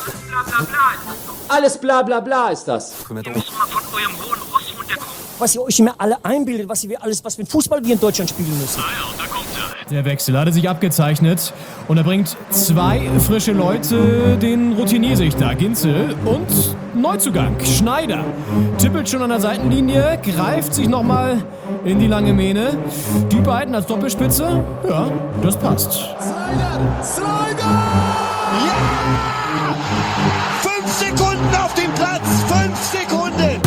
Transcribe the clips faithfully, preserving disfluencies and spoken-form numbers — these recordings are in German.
Alles bla bla bla ist das. Ihr müsst mal von eurem hohen Ross runterkommen. Was ihr euch immer alle einbildet, was ihr alles, was für Fußball wir in Deutschland spielen müssen. Ah ja, und da kommt er. Der Wechsel hatte sich abgezeichnet und er bringt zwei frische Leute, den Routinier sich da, Ginzel, und Neuzugang, Schneider. Tippelt schon an der Seitenlinie, greift sich nochmal in die lange Mähne. Die beiden als Doppelspitze, ja, das passt. Slider! Slider! Ja! Fünf Sekunden auf dem Platz! Fünf Sekunden!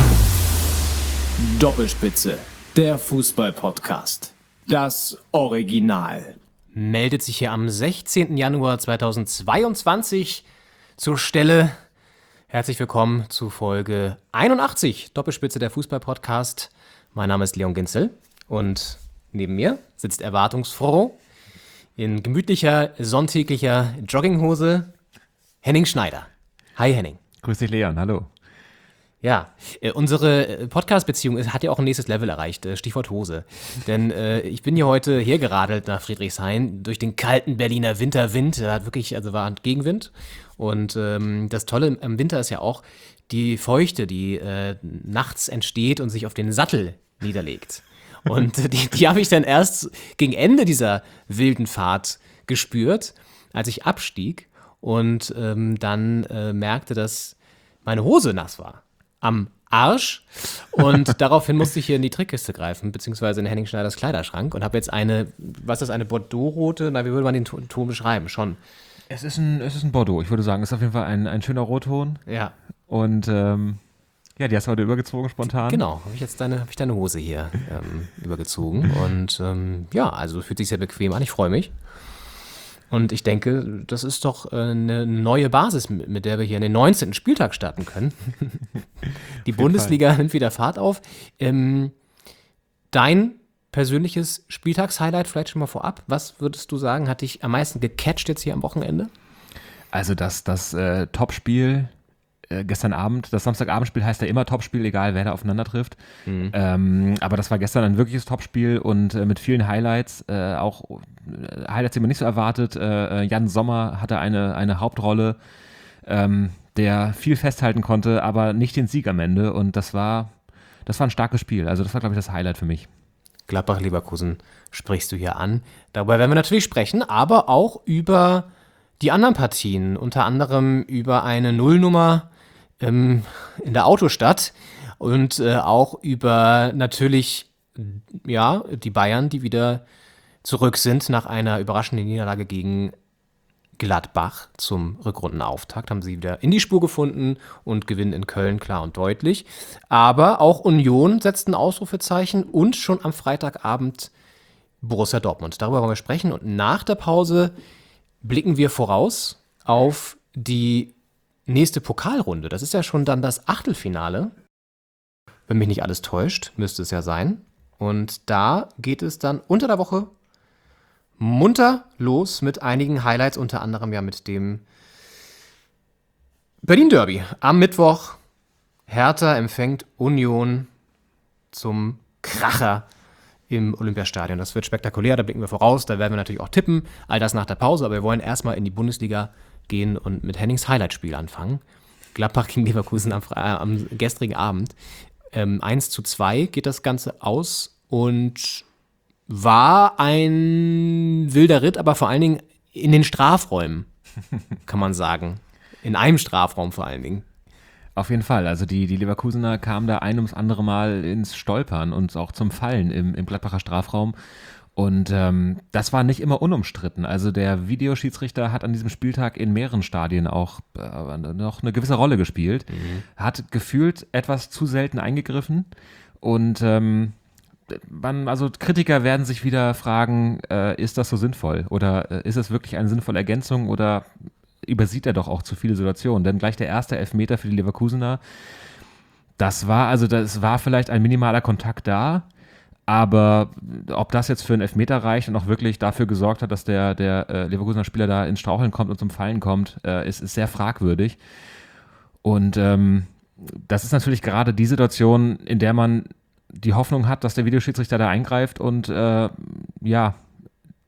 Doppelspitze, der Fußball-Podcast. Das Original. Meldet sich hier am sechzehnten Januar zweitausendzweiundzwanzig zur Stelle. Herzlich willkommen zu Folge einundachtzig, Doppelspitze, der Fußball-Podcast. Mein Name ist Leon Ginzel und neben mir sitzt erwartungsfroh in gemütlicher, sonntäglicher Jogginghose Henning Schneider. Hi Henning. Grüß dich Leon, hallo. Ja, äh, unsere Podcast-Beziehung hat ja auch ein nächstes Level erreicht, äh, Stichwort Hose. Denn äh, ich bin hier heute hergeradelt nach Friedrichshain durch den kalten Berliner Winterwind. Da hat wirklich, also war Gegenwind. Und ähm, das Tolle im Winter ist ja auch die Feuchte, die äh, nachts entsteht und sich auf den Sattel niederlegt. Und die, die habe ich dann erst gegen Ende dieser wilden Fahrt gespürt, als ich abstieg und ähm, dann äh, merkte, dass meine Hose nass war. Am Arsch, und daraufhin musste ich hier in die Trickkiste greifen, beziehungsweise in Henning Schneiders Kleiderschrank, und habe jetzt eine, was ist das, eine Bordeaux-rote, na, wie würde man den Ton, Ton beschreiben, schon? Es ist ein, es ist ein Bordeaux, ich würde sagen, es ist auf jeden Fall ein, ein schöner Rotton. Ja. Und ähm, ja, die hast du heute übergezogen spontan. Genau, habe ich jetzt deine, hab ich deine Hose hier ähm, übergezogen, und ähm, ja, also fühlt sich sehr bequem an, ich freue mich. Und ich denke, das ist doch eine neue Basis, mit der wir hier in den neunzehnten Spieltag starten können. Die Bundesliga nimmt wieder Fahrt auf. Ähm, dein persönliches Spieltagshighlight vielleicht schon mal vorab. Was würdest du sagen, hat dich am meisten gecatcht jetzt hier am Wochenende? Also das, das äh, Topspiel äh, gestern Abend, das Samstagabendspiel heißt ja immer Topspiel, egal wer da aufeinander trifft. Mhm. Ähm, aber das war gestern ein wirkliches Topspiel und äh, mit vielen Highlights, äh, auch äh, Highlights, die man nicht so erwartet. Äh, Jan Sommer hatte eine, eine Hauptrolle, ähm, der viel festhalten konnte, aber nicht den Sieg am Ende, und das war, das war ein starkes Spiel. Also das war, glaube ich, das Highlight für mich. Gladbach-Leverkusen sprichst du hier an. Darüber werden wir natürlich sprechen, aber auch über die anderen Partien, unter anderem über eine Nullnummer ähm, in der Autostadt und äh, auch über natürlich ja, die Bayern, die wieder zurück sind nach einer überraschenden Niederlage gegen Gladbach zum Rückrundenauftakt. Haben sie wieder in die Spur gefunden und gewinnen in Köln klar und deutlich. Aber auch Union setzt ein Ausrufezeichen und schon am Freitagabend Borussia Dortmund. Darüber wollen wir sprechen, und nach der Pause blicken wir voraus auf die nächste Pokalrunde. Das ist ja schon dann das Achtelfinale. Wenn mich nicht alles täuscht, müsste es ja sein. Und da geht es dann unter der Woche munter los mit einigen Highlights, unter anderem ja mit dem Berlin Derby. Am Mittwoch Hertha empfängt Union zum Kracher im Olympiastadion. Das wird spektakulär, da blicken wir voraus, da werden wir natürlich auch tippen, all das nach der Pause, aber wir wollen erstmal in die Bundesliga gehen und mit Hennings Highlight-Spiel anfangen. Gladbach gegen Leverkusen am, äh, am gestrigen Abend. Ähm, eins zu zwei geht das Ganze aus und war ein wilder Ritt, aber vor allen Dingen in den Strafräumen, kann man sagen. In einem Strafraum vor allen Dingen. Auf jeden Fall, also die, die Leverkusener kamen da ein ums andere Mal ins Stolpern und auch zum Fallen im, im Gladbacher Strafraum. Und ähm, das war nicht immer unumstritten. Also der Videoschiedsrichter hat an diesem Spieltag in mehreren Stadien auch äh, noch eine gewisse Rolle gespielt. Mhm. Hat gefühlt etwas zu selten eingegriffen. Und ähm, man, also Kritiker werden sich wieder fragen, äh, ist das so sinnvoll? Oder äh, ist es wirklich eine sinnvolle Ergänzung? Oder übersieht er doch auch zu viele Situationen? Denn gleich der erste Elfmeter für die Leverkusener, das war, also das war vielleicht ein minimaler Kontakt da. Aber ob das jetzt für einen Elfmeter reicht und auch wirklich dafür gesorgt hat, dass der, der äh, Leverkusener Spieler da ins Straucheln kommt und zum Fallen kommt, äh, ist, ist sehr fragwürdig. Und ähm, das ist natürlich gerade die Situation, in der man die Hoffnung hat, dass der Videoschiedsrichter da eingreift und äh, ja,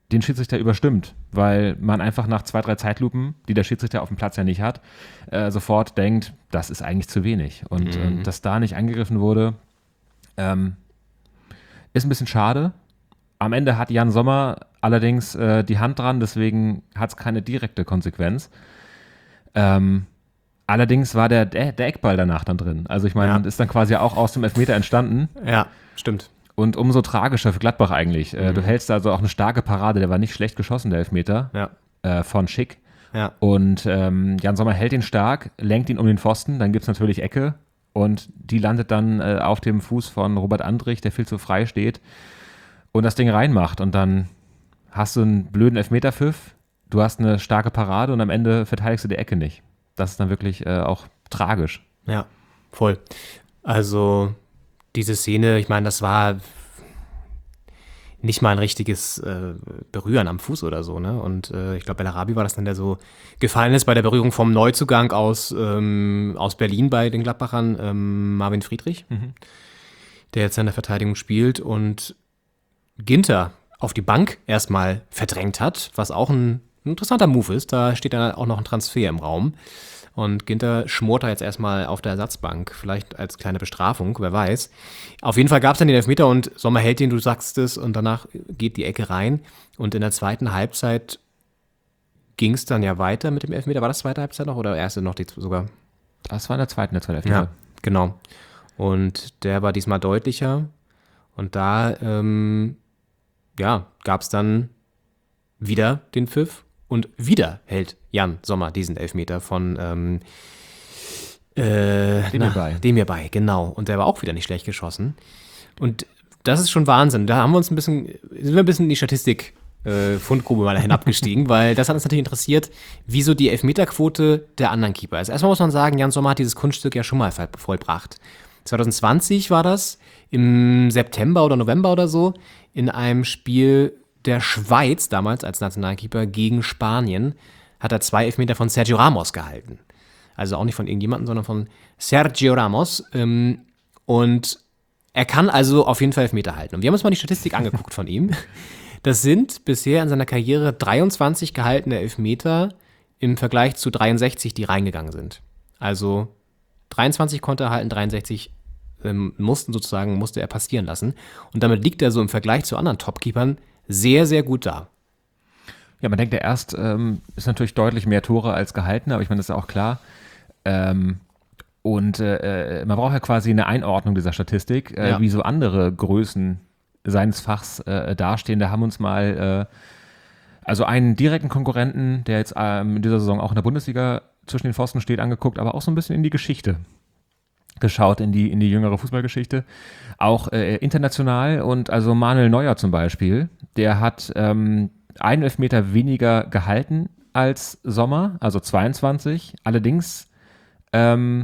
den Schiedsrichter überstimmt, weil man einfach nach zwei, drei Zeitlupen, die der Schiedsrichter auf dem Platz ja nicht hat, äh, sofort denkt, das ist eigentlich zu wenig. Und Mhm. ähm, dass da nicht angegriffen wurde, ähm, ist ein bisschen schade. Am Ende hat Jan Sommer allerdings äh, die Hand dran, deswegen hat es keine direkte Konsequenz. Ähm, allerdings war der, der, der Eckball danach dann drin. Also ich meine, Ja. ist dann quasi auch aus dem Elfmeter entstanden. Ja, stimmt. Und umso tragischer für Gladbach eigentlich. Äh, du hältst also auch eine starke Parade, der war nicht schlecht geschossen, der Elfmeter, Ja. äh, von Schick. Ja. Und ähm, Jan Sommer hält ihn stark, lenkt ihn um den Pfosten, dann gibt es natürlich Ecke und die landet dann äh, auf dem Fuß von Robert Andrich, der viel zu frei steht und das Ding reinmacht. Und dann hast du einen blöden Elfmeterpfiff, du hast eine starke Parade und am Ende verteidigst du die Ecke nicht. Das ist dann wirklich äh, auch tragisch. Ja, voll. Also diese Szene, ich meine, das war nicht mal ein richtiges äh, Berühren am Fuß oder so, ne? Und äh, ich glaube, Bellarabi war das dann, der so gefallen ist bei der Berührung vom Neuzugang aus, ähm, aus Berlin bei den Gladbachern, ähm, Marvin Friedrich, der jetzt in der Verteidigung spielt und Ginter auf die Bank erstmal verdrängt hat, was auch ein, ein interessanter Move ist. Da steht dann auch noch ein Transfer im Raum. Und Ginter schmort da jetzt erstmal auf der Ersatzbank, vielleicht als kleine Bestrafung, wer weiß. Auf jeden Fall gab es dann den Elfmeter und Sommer hält den, du sagst es, und danach geht die Ecke rein. Und in der zweiten Halbzeit ging es dann ja weiter mit dem Elfmeter. War das zweite Halbzeit noch oder erste noch die sogar? Das war in der zweiten, der zweite Elfmeter. Ja, genau. Und der war diesmal deutlicher. Und da, ähm, ja, gab es dann wieder den Pfiff. Und wieder hält Jan Sommer diesen Elfmeter von ähm, äh, Demir Bay. Demir Bay, genau. Und der war auch wieder nicht schlecht geschossen. Und das ist schon Wahnsinn. Da haben wir uns ein bisschen, sind wir ein bisschen in die Statistik äh, Fundgrube mal hinabgestiegen, weil das hat uns natürlich interessiert, wieso die Elfmeterquote der anderen Keeper ist. Erstmal muss man sagen, Jan Sommer hat dieses Kunststück ja schon mal voll- vollbracht. zwanzig zwanzig war das, im September oder November oder so, in einem Spiel der Schweiz, damals als Nationalkeeper, gegen Spanien, hat er zwei Elfmeter von Sergio Ramos gehalten. Also auch nicht von irgendjemandem, sondern von Sergio Ramos. Ähm, und er kann also auf jeden Fall Elfmeter halten. Und wir haben uns mal die Statistik angeguckt von ihm. Das sind bisher in seiner Karriere dreiundzwanzig gehaltene Elfmeter im Vergleich zu dreiundsechzig, die reingegangen sind. Also dreiundzwanzig konnte er halten, dreiundsechzig ähm, mussten sozusagen, musste er passieren lassen. Und damit liegt er so im Vergleich zu anderen Topkeepern sehr, sehr gut da. Ja, man denkt ja erst, ähm, ist natürlich deutlich mehr Tore als gehalten, aber ich meine, das ist ja auch klar. Ähm, und äh, man braucht ja quasi eine Einordnung dieser Statistik, äh, Ja. wie so andere Größen seines Fachs äh, dastehen. Da haben wir uns mal äh, also einen direkten Konkurrenten, der jetzt ähm, in dieser Saison auch in der Bundesliga zwischen den Pfosten steht, angeguckt, aber auch so ein bisschen in die Geschichte geschaut, in die, in die jüngere Fußballgeschichte. Auch äh, international und also Manuel Neuer zum Beispiel, der hat ähm, einen Elfmeter weniger gehalten als Sommer, also zweiundzwanzig, allerdings ähm,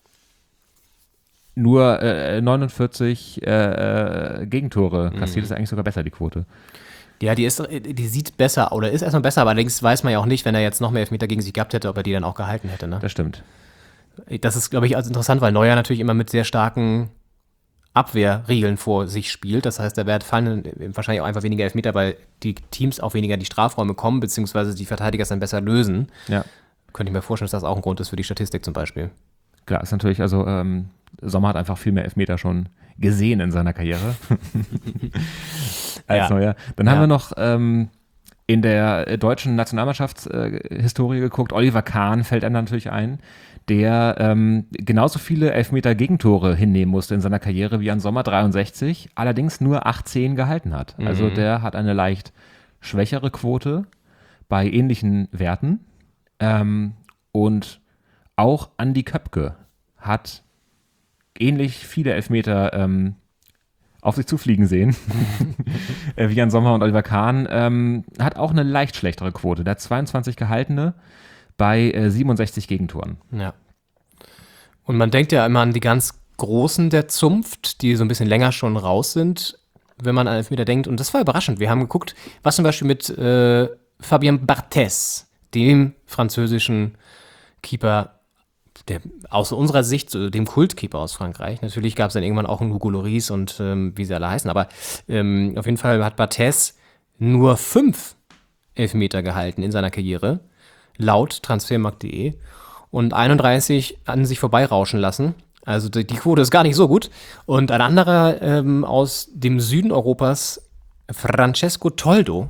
nur äh, neunundvierzig äh, äh, Gegentore kassiert, ist eigentlich sogar besser, die Quote. Ja, die, ist, die sieht besser oder ist erstmal besser, aber allerdings weiß man ja auch nicht, wenn er jetzt noch mehr Elfmeter gegen sich gehabt hätte, ob er die dann auch gehalten hätte. Ne? Das stimmt. Das ist, glaube ich, also interessant, weil Neuer natürlich immer mit sehr starken Abwehrregeln vor sich spielt. Das heißt, da werden fallen wahrscheinlich auch einfach weniger Elfmeter, weil die Teams auch weniger in die Strafräume kommen, beziehungsweise die Verteidiger es dann besser lösen. Ja, Könnte ich mir vorstellen, dass das auch ein Grund ist für die Statistik zum Beispiel. klar, ist natürlich, also ähm, Sommer hat einfach viel mehr Elfmeter schon gesehen in seiner Karriere als Ja. Neuer. Dann Ja. haben wir noch ähm, in der äh, deutschen Nationalmannschaftshistorie äh, geguckt. Oliver Kahn fällt einem natürlich ein, der ähm, genauso viele Elfmeter-Gegentore hinnehmen musste in seiner Karriere wie Jan Sommer, dreiundsechzig, allerdings nur achtzehn gehalten hat. Also Mhm. der hat eine leicht schwächere Quote bei ähnlichen Werten. Ähm, und auch Andi Köpke hat ähnlich viele Elfmeter ähm, auf sich zufliegen sehen, äh, wie Jan Sommer und Oliver Kahn, ähm, hat auch eine leicht schlechtere Quote. Der hat zweiundzwanzig gehaltene bei äh, siebenundsechzig Gegentoren. Ja. Und man denkt ja immer an die ganz Großen der Zunft, die so ein bisschen länger schon raus sind, wenn man an Elfmeter denkt. Und das war überraschend. Wir haben geguckt, was zum Beispiel mit äh, Fabien Barthez, dem französischen Keeper, der aus unserer Sicht, so dem Kultkeeper aus Frankreich. Natürlich gab es dann irgendwann auch einen Hugo Lloris und ähm, wie sie alle heißen. Aber ähm, auf jeden Fall hat Barthez nur fünf Elfmeter gehalten in seiner Karriere, laut transfermarkt punkt de, und einunddreißig an sich vorbeirauschen lassen. Also die, die Quote ist gar nicht so gut. Und ein anderer ähm, aus dem Süden Europas, Francesco Toldo,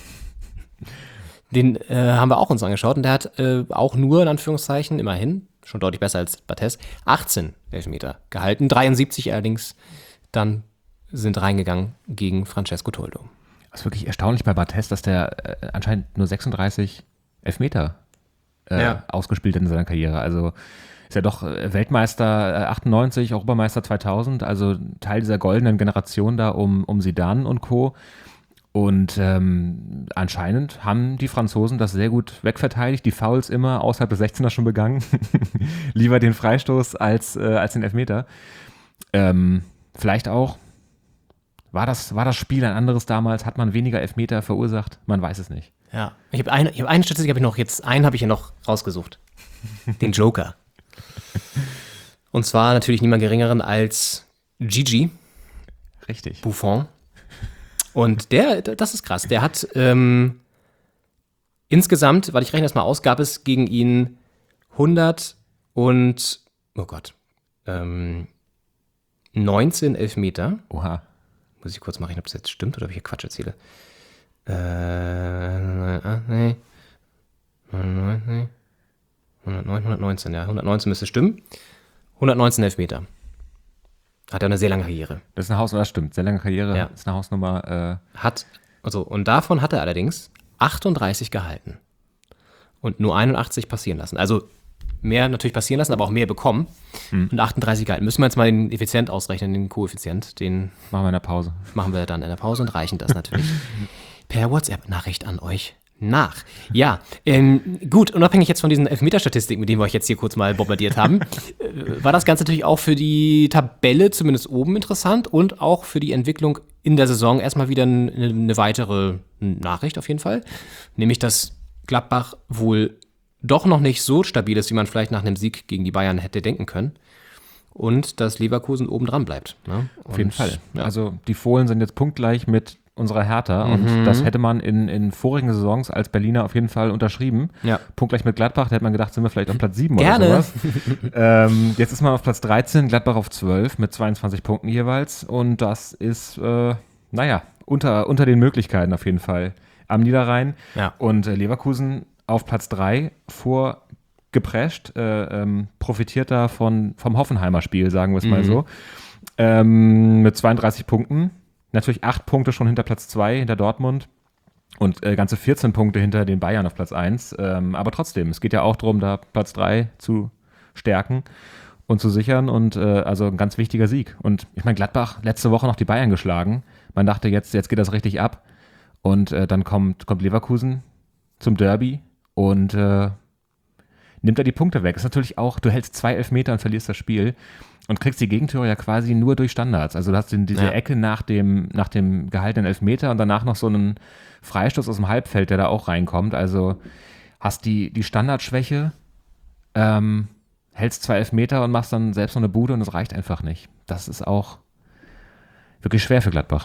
den äh, haben wir auch uns angeschaut, und der hat äh, auch nur, in Anführungszeichen, immerhin, schon deutlich besser als Barthez, achtzehn Elfmeter gehalten, dreiundsiebzig allerdings dann sind reingegangen gegen Francesco Toldo. Das ist wirklich erstaunlich bei Barthez, dass der äh, anscheinend nur sechsunddreißig Elfmeter äh, Ja. ausgespielt hat in seiner Karriere. Also ist ja doch äh, Weltmeister äh, achtundneunzig, Europameister zweitausend, also Teil dieser goldenen Generation da um, um Zidane und Co. Und ähm, anscheinend haben die Franzosen das sehr gut wegverteidigt, die Fouls immer außerhalb des sechzehner schon begangen. Lieber den Freistoß als, äh, als den Elfmeter. Ähm, vielleicht auch, war das, war das Spiel ein anderes damals? Hat man weniger Elfmeter verursacht? Man weiß es nicht. Ja, ich habe eine, ich hab eine Statistik, habe ich noch jetzt, einen habe ich ja noch rausgesucht. Den Joker. Und zwar natürlich niemand geringeren als Gigi Richtig. Buffon. Und der, das ist krass, der hat ähm, insgesamt, weil ich rechne das mal aus, gab es gegen ihn hundert und, oh Gott, ähm, neunzehn Elfmeter. Oha. Muss ich kurz mal rechnen, ob das jetzt stimmt oder ob ich hier Quatsch erzähle. Äh, ah, nee. hundertneun, hundertneun, hundertneunzehn, ja, hundertneunzehn müsste stimmen. hundertneunzehn Elfmeter. Hat er eine sehr lange Karriere. Das ist eine Hausnummer, das stimmt. Sehr lange Karriere, Ja. ist eine Hausnummer. Äh, Hat, also, und davon hat er allerdings achtunddreißig gehalten. Und nur einundachtzig passieren lassen. Also mehr natürlich passieren lassen, aber auch mehr bekommen. Hm. Und achtunddreißig gehalten. Müssen wir jetzt mal den Effizient ausrechnen, den Koeffizient. Den machen wir in der Pause. machen wir dann in der Pause und reichen das natürlich per WhatsApp-Nachricht an euch nach. Ja, ähm, gut, unabhängig jetzt von diesen Elfmeter-Statistiken, mit denen wir euch jetzt hier kurz mal bombardiert haben, äh, war das Ganze natürlich auch für die Tabelle zumindest oben interessant und auch für die Entwicklung in der Saison erstmal wieder eine, eine weitere Nachricht auf jeden Fall. Nämlich, dass Gladbach wohl doch noch nicht so stabil ist, wie man vielleicht nach einem Sieg gegen die Bayern hätte denken können. Und dass Leverkusen oben dran bleibt. Ne? Auf jeden Und, Fall. Ja. Also die Fohlen sind jetzt punktgleich mit unserer Hertha und Mhm. das hätte man in, in vorigen Saisons als Berliner auf jeden Fall unterschrieben. Ja. Punktgleich mit Gladbach, da hätte man gedacht, sind wir vielleicht auf Platz sieben Gerne. oder sowas. ähm, jetzt ist man auf Platz dreizehn, Gladbach auf zwölf mit zweiundzwanzig Punkten jeweils und das ist, äh, naja, unter, unter den Möglichkeiten auf jeden Fall am Niederrhein. Ja. Und äh, Leverkusen auf Platz drei vor geprescht, äh, ähm, profitiert da von, vom Hoffenheimer Spiel, sagen wir es mal Mhm. so, ähm, mit zweiunddreißig Punkten. Natürlich acht Punkte schon hinter Platz zwei, hinter Dortmund und äh, ganze vierzehn Punkte hinter den Bayern auf Platz eins. Ähm, aber trotzdem, es geht ja auch darum, da Platz drei zu stärken und zu sichern und äh, also ein ganz wichtiger Sieg. Und ich meine, Gladbach letzte Woche noch die Bayern geschlagen. Man dachte, jetzt, jetzt geht das richtig ab. Und äh, dann kommt, kommt Leverkusen zum Derby und äh, nimmt er die Punkte weg. Ist natürlich auch, du hältst zwei Elfmeter und verlierst das Spiel und kriegst die Gegentore ja quasi nur durch Standards. Also du hast den, diese Ja. Ecke nach dem, nach dem gehaltenen Elfmeter und danach noch so einen Freistoß aus dem Halbfeld, der da auch reinkommt. Also hast die, die Standardschwäche, ähm, hältst zwei Elfmeter und machst dann selbst noch eine Bude und es reicht einfach nicht. Das ist auch wirklich schwer für Gladbach.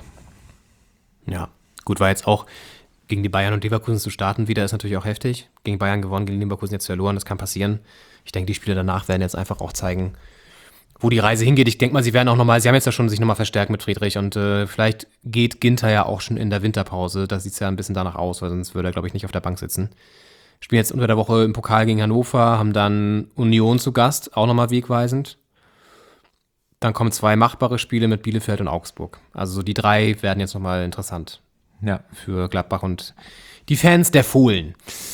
Ja, gut, war jetzt auch gegen die Bayern und Leverkusen zu starten wieder, ist natürlich auch heftig. Gegen Bayern gewonnen, gegen Leverkusen jetzt verloren, das kann passieren. Ich denke, die Spiele danach werden jetzt einfach auch zeigen, wo die Reise hingeht. Ich denke mal, sie werden auch nochmal, sie haben jetzt ja schon sich nochmal verstärkt mit Friedrich und äh, vielleicht geht Ginter ja auch schon in der Winterpause. Da sieht es ja ein bisschen danach aus, weil sonst würde er, glaube ich, nicht auf der Bank sitzen. Spielen jetzt unter der Woche im Pokal gegen Hannover, haben dann Union zu Gast, auch nochmal wegweisend. Dann kommen zwei machbare Spiele mit Bielefeld und Augsburg. Also so die drei werden jetzt nochmal interessant Ja. für Gladbach und die Fans der Fohlen.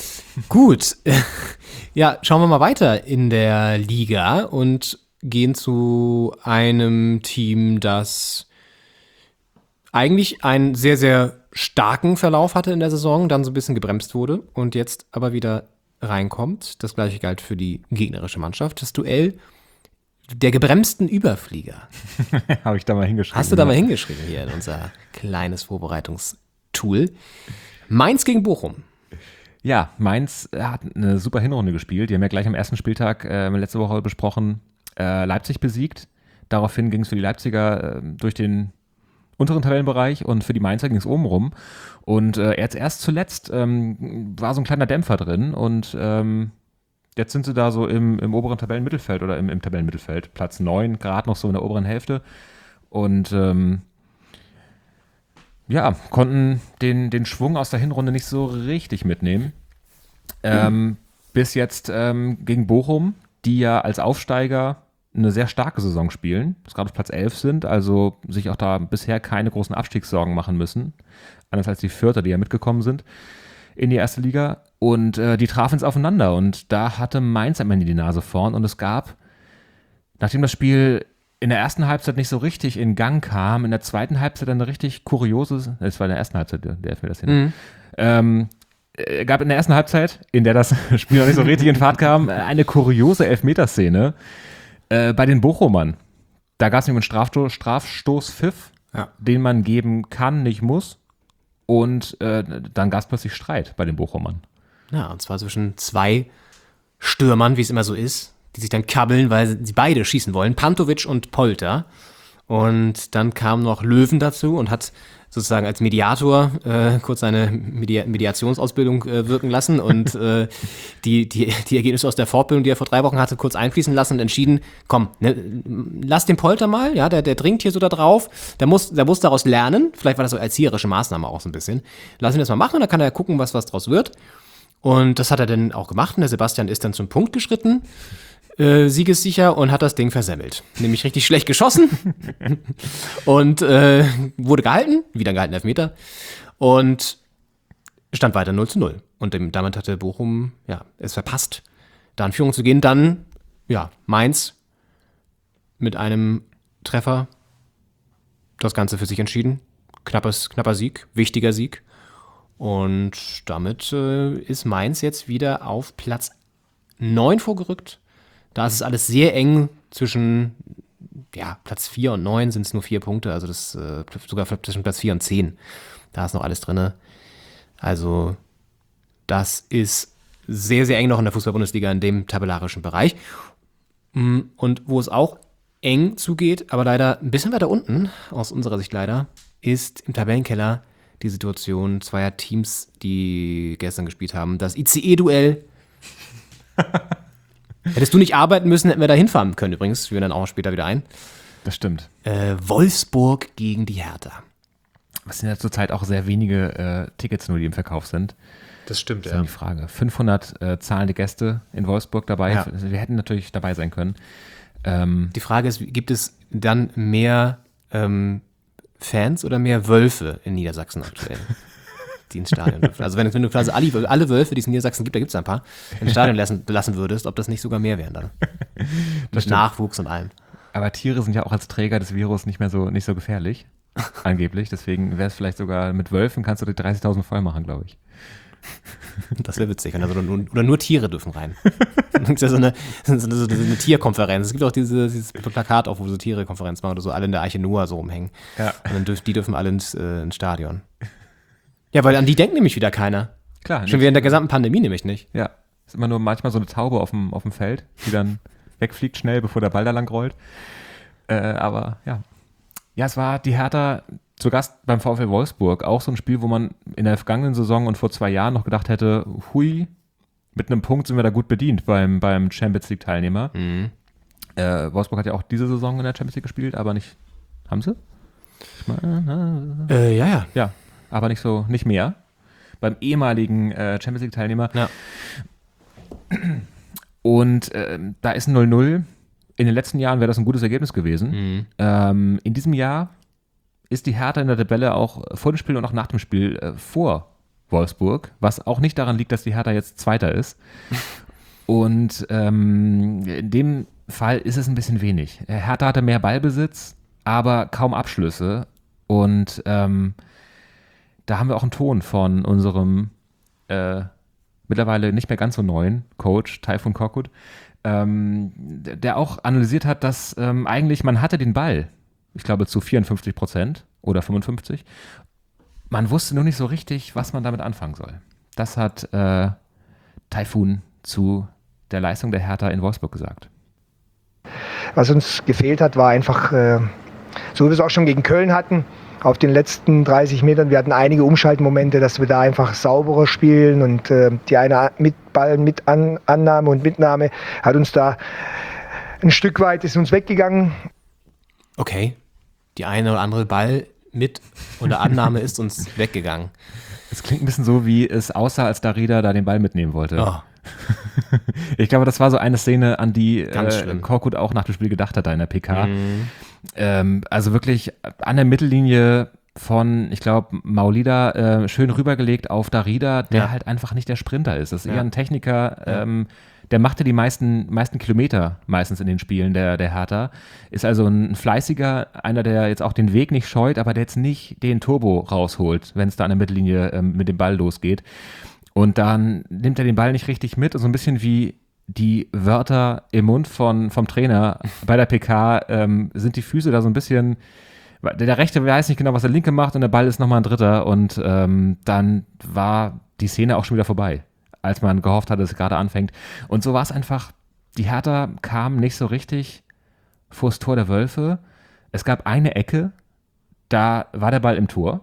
Gut, ja, schauen wir mal weiter in der Liga und gehen zu einem Team, das eigentlich einen sehr, sehr starken Verlauf hatte in der Saison, dann so ein bisschen gebremst wurde und jetzt aber wieder reinkommt. Das gleiche galt für die gegnerische Mannschaft. Das Duell der gebremsten Überflieger. Habe ich da mal hingeschrieben. Hast du da ja. mal hingeschrieben hier in unser kleines Vorbereitungstool. Mainz gegen Bochum. Ja, Mainz hat eine super Hinrunde gespielt. Die haben ja gleich am ersten Spieltag äh, letzte Woche besprochen, äh, Leipzig besiegt. Daraufhin ging es für die Leipziger äh, durch den unteren Tabellenbereich und für die Mainzer ging es oben rum. Und äh, jetzt erst zuletzt ähm, war so ein kleiner Dämpfer drin und ähm, jetzt sind sie da so im, im oberen Tabellenmittelfeld oder im, im Tabellenmittelfeld, Platz neun, gerade noch so in der oberen Hälfte. Und ähm, ja, konnten den, den Schwung aus der Hinrunde nicht so richtig mitnehmen. Ähm, mhm. Bis jetzt ähm, gegen Bochum, die ja als Aufsteiger eine sehr starke Saison spielen, gerade auf Platz elf sind, also sich auch da bisher keine großen Abstiegssorgen machen müssen, anders als die Vierter, die ja mitgekommen sind in die erste Liga. Und äh, die trafen es aufeinander und da hatte Mainz am Ende die Nase vorn und es gab, nachdem das Spiel in der ersten Halbzeit nicht so richtig in Gang kam, in der zweiten Halbzeit eine richtig kuriose, das war in der ersten Halbzeit, der mir das hin, mhm. ähm, äh, gab in der ersten Halbzeit, in der das Spiel noch nicht so richtig in Fahrt kam, eine kuriose Elfmeterszene äh, bei den Bochumern. Da gab es nämlich einen Strafsto- Strafstoßpfiff, ja. den man geben kann, nicht muss. Und äh, dann gab es plötzlich Streit bei den Bochumern. Ja, und zwar zwischen zwei Stürmern, wie es immer so ist, die sich dann kabbeln, weil sie beide schießen wollen, Pantovic und Polter. Und dann kam noch Löwen dazu und hat sozusagen als Mediator äh, kurz seine Medi- Mediationsausbildung äh, wirken lassen und äh, die, die, die Ergebnisse aus der Fortbildung, die er vor drei Wochen hatte, kurz einfließen lassen und entschieden, komm, ne, lass den Polter mal, ja, der, der dringt hier so da drauf, der muss, der muss daraus lernen, vielleicht war das so erzieherische Maßnahme auch so ein bisschen, lass ihn das mal machen, dann kann er gucken, was, was draus wird. Und das hat er dann auch gemacht und der Sebastian ist dann zum Punkt geschritten, Äh, siegessicher und hat das Ding versemmelt. Nämlich richtig schlecht geschossen und äh, wurde gehalten, wieder gehalten Elfmeter und stand weiter null zu null. Und dem, damit hatte Bochum ja, es verpasst, da in Führung zu gehen. Dann, ja, Mainz mit einem Treffer das Ganze für sich entschieden. Knappes, knapper Sieg, wichtiger Sieg. Und damit äh, ist Mainz jetzt wieder auf Platz neun vorgerückt. Da ist es alles sehr eng zwischen ja, Platz vier und neun sind es nur vier Punkte, also das äh, sogar zwischen Platz vier und zehn. Da ist noch alles drin. Also das ist sehr, sehr eng noch in der Fußball-Bundesliga in dem tabellarischen Bereich. Und wo es auch eng zugeht, aber leider ein bisschen weiter unten, aus unserer Sicht leider, ist im Tabellenkeller die Situation zweier Teams, die gestern gespielt haben. Das I C E-Duell. Hättest du nicht arbeiten müssen, hätten wir da hinfahren können übrigens. Wir werden dann auch später wieder ein. Das stimmt. Äh, Wolfsburg gegen die Hertha. Was sind ja zurzeit auch sehr wenige äh, Tickets nur, die im Verkauf sind. Das stimmt, das ist ja. die Frage. fünfhundert äh, zahlende Gäste in Wolfsburg dabei. Ja. Wir hätten natürlich dabei sein können. Ähm, die Frage ist, gibt es dann mehr ähm, Fans oder mehr Wölfe in Niedersachsen aktuell? Die ins Stadion dürfen. Also wenn, wenn du quasi alle, alle Wölfe, die es in Niedersachsen gibt, da gibt es ein paar, ins Stadion lassen, lassen würdest, ob das nicht sogar mehr wären dann. Mit Nachwuchs und allem. Aber Tiere sind ja auch als Träger des Virus nicht mehr so, nicht so gefährlich, angeblich. Deswegen wäre es vielleicht sogar, mit Wölfen kannst du die dreißigtausend voll machen, glaube ich. Das wäre witzig. Also nur, oder nur Tiere dürfen rein. Das ist ja so eine, so eine, so eine Tierkonferenz. Es gibt auch diese, dieses Plakat, auch, wo so Tierekonferenz machen oder so, alle in der Arche Noah so rumhängen. Ja. Und dann dürf, die dürfen alle ins, äh, ins Stadion. Ja, weil an die denkt nämlich wieder keiner. Klar. Schon während der gesamten Pandemie nämlich nicht. Ja. Ist immer nur manchmal so eine Taube auf dem, auf dem Feld, die dann wegfliegt schnell, bevor der Ball da lang rollt. Äh, aber ja. Ja, es war die Hertha zu Gast beim VfL Wolfsburg. Auch so ein Spiel, wo man in der vergangenen Saison und vor zwei Jahren noch gedacht hätte, hui, mit einem Punkt sind wir da gut bedient beim, beim Champions League-Teilnehmer. Mhm. Äh, Wolfsburg hat ja auch diese Saison in der Champions League gespielt, aber nicht. Haben sie? Ich meine, äh, ja, ja. Ja. Aber nicht so, nicht mehr. Beim ehemaligen äh, Champions League-Teilnehmer. Ja. Und äh, da ist ein null null. In den letzten Jahren wäre das ein gutes Ergebnis gewesen. Mhm. Ähm, in diesem Jahr ist die Hertha in der Tabelle auch vor dem Spiel und auch nach dem Spiel äh, vor Wolfsburg, was auch nicht daran liegt, dass die Hertha jetzt Zweiter ist. Und ähm, in dem Fall ist es ein bisschen wenig. Hertha hatte mehr Ballbesitz, aber kaum Abschlüsse. Und ähm, da haben wir auch einen Ton von unserem äh, mittlerweile nicht mehr ganz so neuen Coach, Tayfun Korkut, ähm, der auch analysiert hat, dass ähm, eigentlich man hatte den Ball, ich glaube zu vierundfünfzig Prozent oder fünfundfünfzig. Man wusste nur nicht so richtig, was man damit anfangen soll. Das hat äh, Tayfun zu der Leistung der Hertha in Wolfsburg gesagt. Was uns gefehlt hat, war einfach, äh, so wie wir es auch schon gegen Köln hatten, auf den letzten dreißig Metern. Wir hatten einige Umschaltmomente, dass wir da einfach sauberer spielen und äh, die eine mit Ball, mit An- Annahme und Mitnahme hat uns da ein Stück weit, ist uns weggegangen. Okay, die eine oder andere Ball mit oder Annahme ist uns weggegangen. Es klingt ein bisschen so, wie es aussah, als Darida da den Ball mitnehmen wollte. Oh. Ich glaube, das war so eine Szene, an die Ganz äh, schlimm. Korkut auch nach dem Spiel gedacht hat da in der P K. Mhm. Ähm, also wirklich an der Mittellinie von, ich glaube, Maulida äh, schön rübergelegt auf Darida, der Ja. halt einfach nicht der Sprinter ist. Das ist Ja. eher ein Techniker, ähm, der machte die meisten, meisten Kilometer meistens in den Spielen, der, der Hertha. Ist also ein fleißiger, einer, der jetzt auch den Weg nicht scheut, aber der jetzt nicht den Turbo rausholt, wenn es da an der Mittellinie ähm, mit dem Ball losgeht. Und dann nimmt er den Ball nicht richtig mit, so ein bisschen wie die Wörter im Mund von, vom Trainer bei der P K, ähm, sind die Füße da so ein bisschen, der, der Rechte weiß nicht genau, was der Linke macht und der Ball ist nochmal ein Dritter und ähm, dann war die Szene auch schon wieder vorbei, als man gehofft hat, dass es gerade anfängt. Und so war es einfach, die Hertha kam nicht so richtig vors Tor der Wölfe. Es gab eine Ecke, da war der Ball im Tor.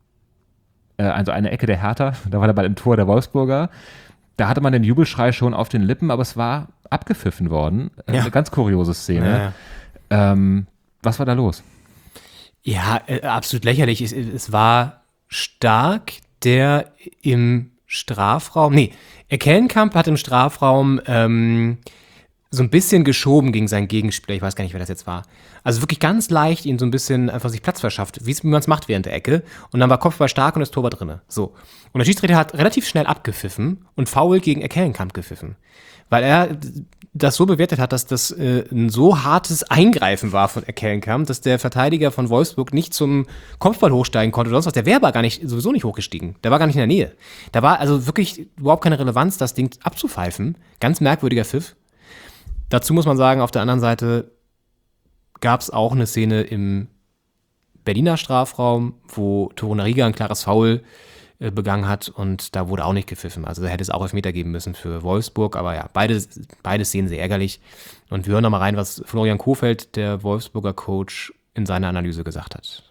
Also eine Ecke der Hertha, da war der Ball im Tor der Wolfsburger. Da hatte man den Jubelschrei schon auf den Lippen, aber es war abgepfiffen worden. Ja. Eine ganz kuriose Szene. Ja. Ähm, was war da los? Ja, äh, absolut lächerlich. Es, es war Stark, der im Strafraum, nee, Kellenkamp hat im Strafraum ähm, so ein bisschen geschoben gegen seinen Gegenspieler. Ich weiß gar nicht, wer das jetzt war. Also wirklich ganz leicht ihn so ein bisschen einfach sich Platz verschafft, wie man es macht während der Ecke. Und dann war Kopfball stark und das Tor war drinne. So. Und der Schiedsrichter hat relativ schnell abgepfiffen und Foul gegen Kellenkamp gepfiffen. Weil er das so bewertet hat, dass das äh, ein so hartes Eingreifen war von Kellenkamp, dass der Verteidiger von Wolfsburg nicht zum Kopfball hochsteigen konnte oder sonst was. Der wäre aber gar nicht, sowieso nicht hochgestiegen. Der war gar nicht in der Nähe. Da war also wirklich überhaupt keine Relevanz, das Ding abzupfeifen. Ganz merkwürdiger Pfiff. Dazu muss man sagen, auf der anderen Seite gab es auch eine Szene im Berliner Strafraum, wo Torunariga ein klares Foul äh, begangen hat und da wurde auch nicht gepfiffen. Also da hätte es auch Elfmeter geben müssen für Wolfsburg, aber ja, beide, beide Szenen sehr ärgerlich. Und wir hören nochmal rein, was Florian Kohfeldt, der Wolfsburger Coach, in seiner Analyse gesagt hat.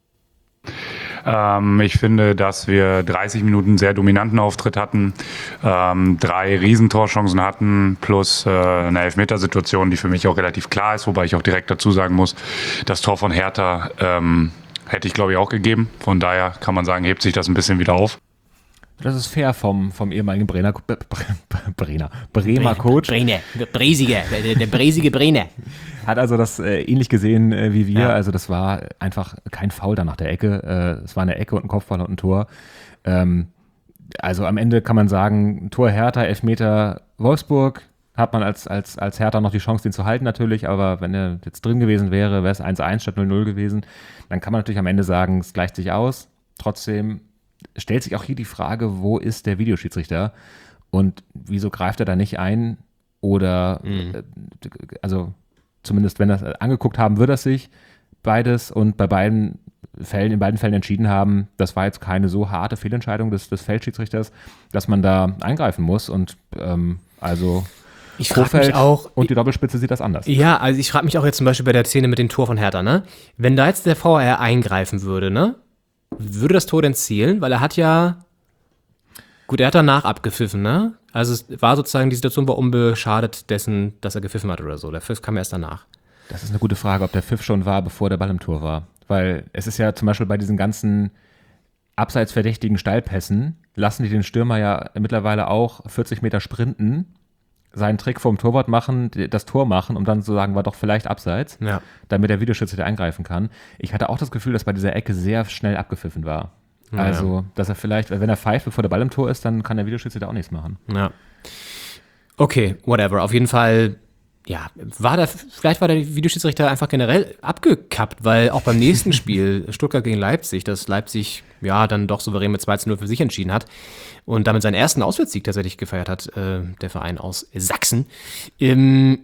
Ähm, ich finde, dass wir dreißig Minuten sehr dominanten Auftritt hatten, ähm, drei Riesentorchancen hatten, plus äh, eine Elfmetersituation, die für mich auch relativ klar ist, wobei ich auch direkt dazu sagen muss, das Tor von Hertha ähm, hätte ich, glaube ich, auch gegeben. Von daher kann man sagen, hebt sich das ein bisschen wieder auf. Das ist fair vom, vom ehemaligen Brenner, Bre, Bre, Brenner, Bremer Coach. Brenner, Bresige, der, der Bresige Brenner. Hat also das äh, ähnlich gesehen äh, wie wir. Ja. Also das war einfach kein Foul da nach der Ecke. Äh, es war eine Ecke und ein Kopfball und ein Tor. Ähm, also am Ende kann man sagen, Tor Hertha, Elfmeter Wolfsburg. Hat man als, als, als Hertha noch die Chance, den zu halten natürlich. Aber wenn er jetzt drin gewesen wäre, wäre es eins eins statt null null gewesen. Dann kann man natürlich am Ende sagen, es gleicht sich aus. Trotzdem stellt sich auch hier die Frage, wo ist der Videoschiedsrichter und wieso greift er da nicht ein? Oder, Mhm. äh, also zumindest wenn er es angeguckt haben, würde er sich beides und bei beiden Fällen, in beiden Fällen entschieden haben, das war jetzt keine so harte Fehlentscheidung des, des Feldschiedsrichters, dass man da eingreifen muss und ähm, also Ich frage mich Kohfeldt auch, und die Doppelspitze sieht das anders. ja, also ich frage mich auch jetzt zum Beispiel bei der Szene mit dem Tor von Hertha, ne? Wenn da jetzt der V A R eingreifen würde, ne? Würde das Tor denn zählen? Weil er hat ja, gut, er hat danach abgepfiffen, ne? Also es war sozusagen, die Situation war unbeschadet dessen, dass er gepfiffen hat oder so. Der Pfiff kam erst danach. Das ist eine gute Frage, ob der Pfiff schon war, bevor der Ball im Tor war. Weil es ist ja zum Beispiel bei diesen ganzen abseits verdächtigen Steilpässen, lassen die den Stürmer ja mittlerweile auch vierzig Meter sprinten, seinen Trick vom Torwart machen, das Tor machen, um dann zu sagen, war doch vielleicht abseits, Ja. damit der Videoschiedsrichter eingreifen kann. Ich hatte auch das Gefühl, dass bei dieser Ecke sehr schnell abgepfiffen war. Ja. Also, dass er vielleicht, wenn er pfeift, bevor der Ball im Tor ist, dann kann der Videoschiedsrichter auch nichts machen. Ja. Okay, whatever. Auf jeden Fall, ja, war da, vielleicht war der Videoschiedsrichter einfach generell abgekappt, weil auch beim nächsten Spiel, Stuttgart gegen Leipzig, dass Leipzig ja dann doch souverän mit zwei zu null für sich entschieden hat und damit seinen ersten Auswärtssieg tatsächlich gefeiert hat, äh, der Verein aus Sachsen. Ähm,